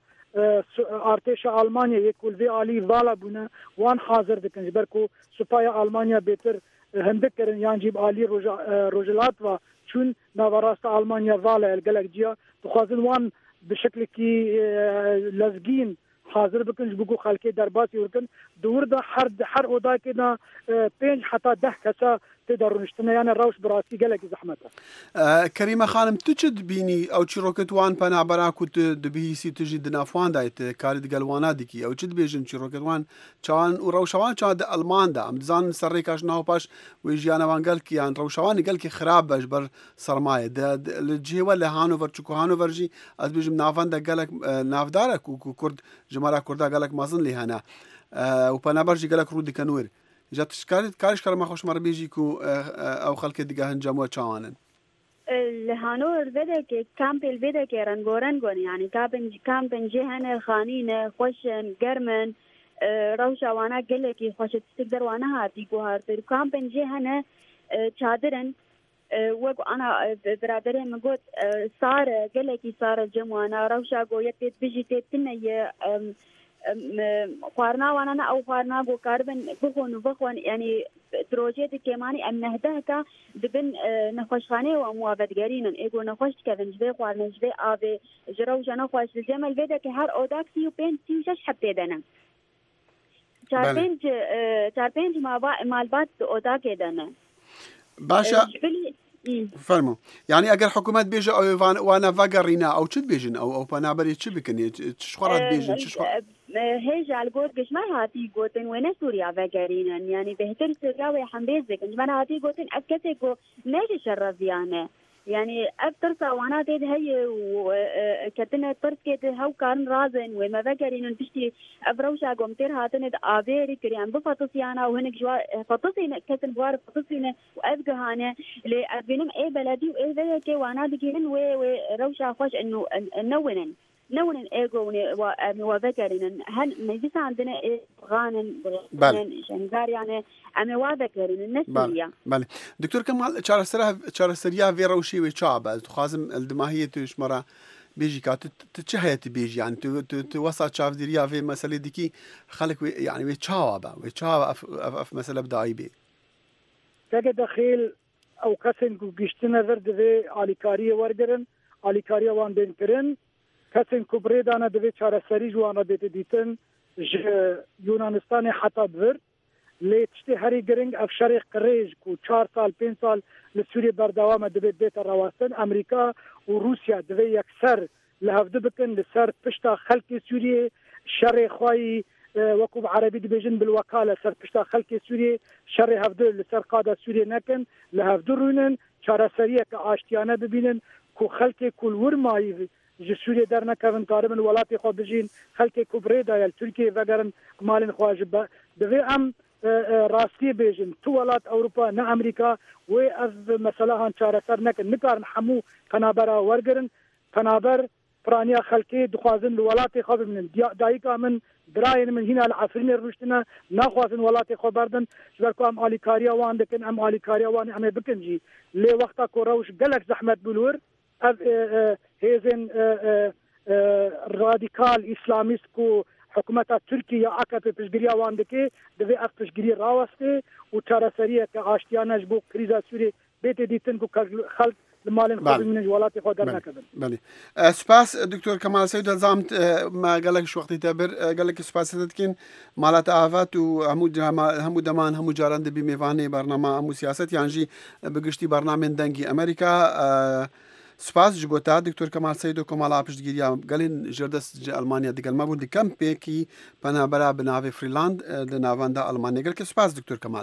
ارتش المانيا يكول في علي فالا بنا وان حاضر دكن جبركو سپايا المانيا بيتر هندكرن يانجيب علي روجلات و چون ناوراست المانيا فالا القلق جيا تخازن وان بشكل كي لزقين حاضر بكن جبكو خلقي درباسي وركن دور دا حر اودا كده 5 حتى 10 كسا تقدر نشتنا يعني الروش براسي قالك زحمته كريمه خانم تجد بيني او تشروكت وان بنا براكو دبيسي تجد نافوان دايت كارد قلوانا ديكي او تجد بيجن تشروكت وان چان وروشوان چاد المان دا امزان سريكاش ناو باش ويجيانا وان قالك يعني روشوان قالك خراب باش بر سرمايه دا الجي ولا هانوفر تشكو هانوفر جي از بيجم نافان دا قالك نافدارك وكرد جمارا كردا قالك مازن لي هنا وبنا برجي قالك رودي كنور جات كارش كرما خوش مر بيجيكو او خلك دغه هنجمو چوانن الهانور بدك كامبل بدك رنغورنغون يعني كامبن جهن خانين خوشن گرمن روشا وانا قلكي خوش تقدر وانا هاتي گوهارتر كامبن جهن چادرن وقو انا برادري مقول صار قلكي صار جموانا روشا قو يتت بيجي تتنيه خوارنا وانا او خوارنا بو كاربن بخون يعني بروجيت كماني ام نهدهكا دبن نخوشخانه وموافقتگرين ايگو نخوش كفن جبه خوارنا جبه آوه جرو جانا خوش الجمل بيدا که هر اوداكسي و 5 36 حبته دنا چار پنج مالبات اودا کدنه باشا فرمو يعني اگر حکومت بیجه او وانا وگرینا او چت بیجن او پنابری چی بکنی چخورات بیجن چخورات هيج على الجود كشمر هاتي جوتن وين سوريا فقرينا يعني بهتر سوريا ويحمبيزك كشمر هاتي جوتن أكتكو نيجي شرفيانه يعني أكتر سوانات هي وكتنا تركت هاو كان رازن وما فقرينا بشتي أبروشا قمتر هاتنا آبيري كريان بفطسيانا وهنك جوا فطسينا كتن بوار فطسينا وأبقهانا لأبينم أي بلدي وأي بلدي وانا دكينن وروشا خوش إنه نونن ايجو وذكرنا هل مجلس عندنا غانن شنغار يعني انا وذكرنا النسيه بله دكتور كمال چارەسەریا vê rewşê wê çawa be dixwazim eldimahiyê tu ji me re bêjî ka tu çi heye tu bêjî yani tu wesa çavdîriya vê meselê dikî xelek wê yani wê çawa be wê çawa ev mesele bi dayî bê تاگه دخیل او کسین کو گشتنه ور دوی آلیکاری ورگرن آلیکاری وان بین کرن کسین کو بریدانه دوی چارەسەری جوانه بیت دیتن یونانستان حتی بور لی تشتی هری گرنگ افشاری قریج کو 4 سال 5 سال لسوریه بردوام دوی بیت رواستن امریکا و روسیا دوی یکسر لهفده بکن لسر پشتا خلق سوریه شر خواهی وكوب عربي دبيجن بالوكالة سر بشتا خلق سوريا شر هفدر لسر قادة سوريا نكن لهفدرونن شارع سريع كاشتيانة ببينن كو خلق كل ورماي جي سوريا در نكفن كارمن ولاتي خو بجين خلق كبريدا يا تركيا وغيرن مالن خواجب دوي ام راستي بيجن تو ولات اوروبا نا امريكا و از مثلا شارع سر نكن نكارن حمو قنابرا ورغرن قنابر فرانيا خلقي دخوازن الولاتي خو من دايكا من براين من هنا العفرين الرشتنا ناخوازن ولاتي خو بردن جبركو ام اليكاريا وان دكن ام اليكاريا وان ام بكنجي لي وقتا كوروش قالك زحمه بلور هيزن راديكال اسلاميست كو حكومه تركيا عكت بشجريا وان دكي دبي اف بشجري راوستي وتراسريه كاشتيانا جبو كريزا سوري بيت ديتن كو خلق المالين خذ من الولاتي خذ درنا كذا. بله. سپاس دكتور كمال سيد الزامت ما قال لك شو وقت تعبر قال لك سپاس تدكين مالات آفات وهمو دمان همو جارند بميواني برنامه همو سياست يعني جي بقشتي برنامه دنگي أمريكا سپاس جبوتا دكتور كمال سيد وكمال عبش دقيقة قالين جردس ألمانيا دقل ما بودي كم بيكي بنا برا بنافي فريلاند لنافاندا ألمانيا قال لك سپاس دكتور كمال.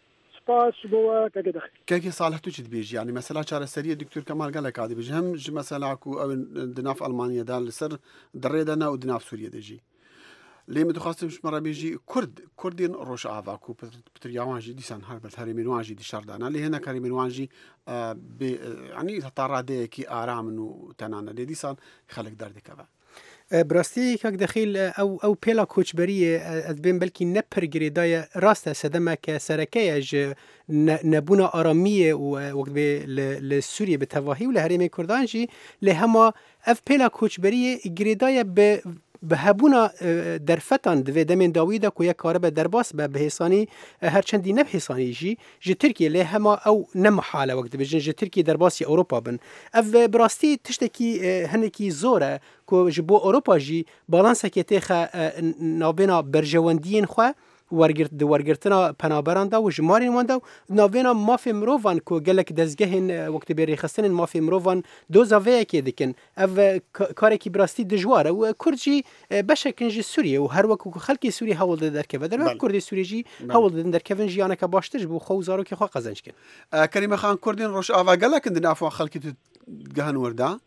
كيف صالحتو چت بيجي يعني مثلا چارەسەریە دكتور كمال قال لك عادي بيجي هم مثلا اكو او دناف المانيا دال لسر دريدنا ودناف سوريا دجي ليه متخصص مره بيجي كردين روش افاكو بترياوانجي ديسان هربت هرمين واجي دي شردانا اللي هنا كريمين واجي يعني تطرده كي ارام وتنانا ديسان خلق درد كذا براستی که دخیل او پیلا کوچبری از بین بلکی نپر گریدای راست سدما که سرکه اج نبونا آرامیه و وقت به لسوریه به تواهی و لحریم کردان جی لهما اف پیلا کوچبری گریدای به هبونا درفتان دوی دمین داویدا که یک کاره به درباس به بهسانی هرچندی نه بهسانی جی ترکیه له هما او نمحاله وقت بجن جی ترکیه درباسی اروپا بن اف براستی تشتکی هنکی زوره که جبو اروپا جی بالانس که تخ نابینا برجواندین خو ورگرتنا پنابران دا و جمارین وان دا ناوینا مافی مروفان که گلک دزگهن وقت بری خستن مافی مروفان دو زاویه که دکن او کاری که براستی دجواره و کردجی بشکنجی سوریه و هر وقت خلکی سوریه حول ده درکه و در وقت کردی سوریه جی حول ده درکه جیانه که باشتر بو خوزارو که خواه قزنج کن کریم خان کردین روش آوا گلک اندن افوا خلکی تو گهن ورده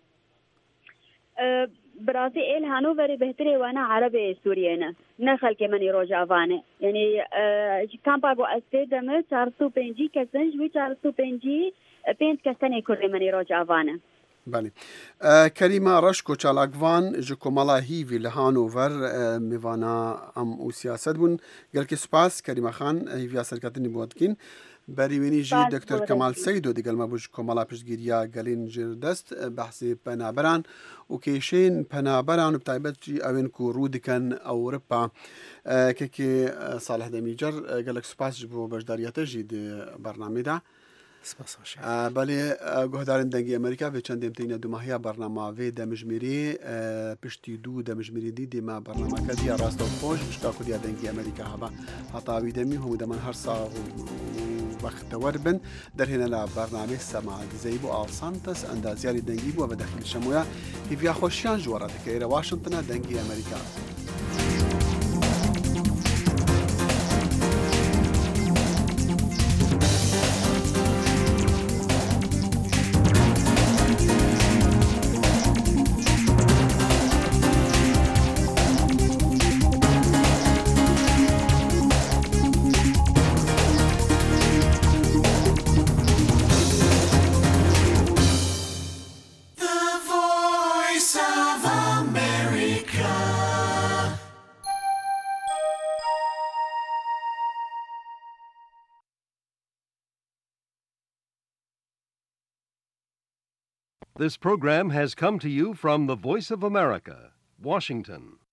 براسي إل هانوفر بهتري وأنا عربي سوريانا نخل كمان يروج أفانة يعني كان باقو أستدمر 405 كسنج و 405 بنت كسنة كل من يروج أفانة. بله. كريمة رشكو چالاقوان جو مالا هيفي لهانوفر ميوانا ام او سياست بون قال كي سپاس كريمة خان هيفي اثر كاتني بودكين بریوینی جی دکتر کمال سیدو دیگل ما بوش کمالا پشتگیریا گلین جردست بحثی پنابران و کیشین پنابران و بتایبت جی اوین کو رودکن اوروپا که صالح دمیجر گلک سپاس جبو بجداریت جی دی برنامه دا بله گهدارن دنگی امریکا و چند امتینا دو ماهیا برنامه و دمجمیری پشتی دو دمجمیری دی ما برنامه کدی راست و خوش بشتا کدی دنگی امریکا هوا حتاوی دمی هم دمن هر ساعة وقت وربن در هنا لا برنامه سماع زيبو آلسانتس اندازياري دنگيبو و داخل شمويا هيفيا خوشيان جوارا دكيرا واشنطن دنگي امريكا. This program has come to you from the Voice of America, Washington.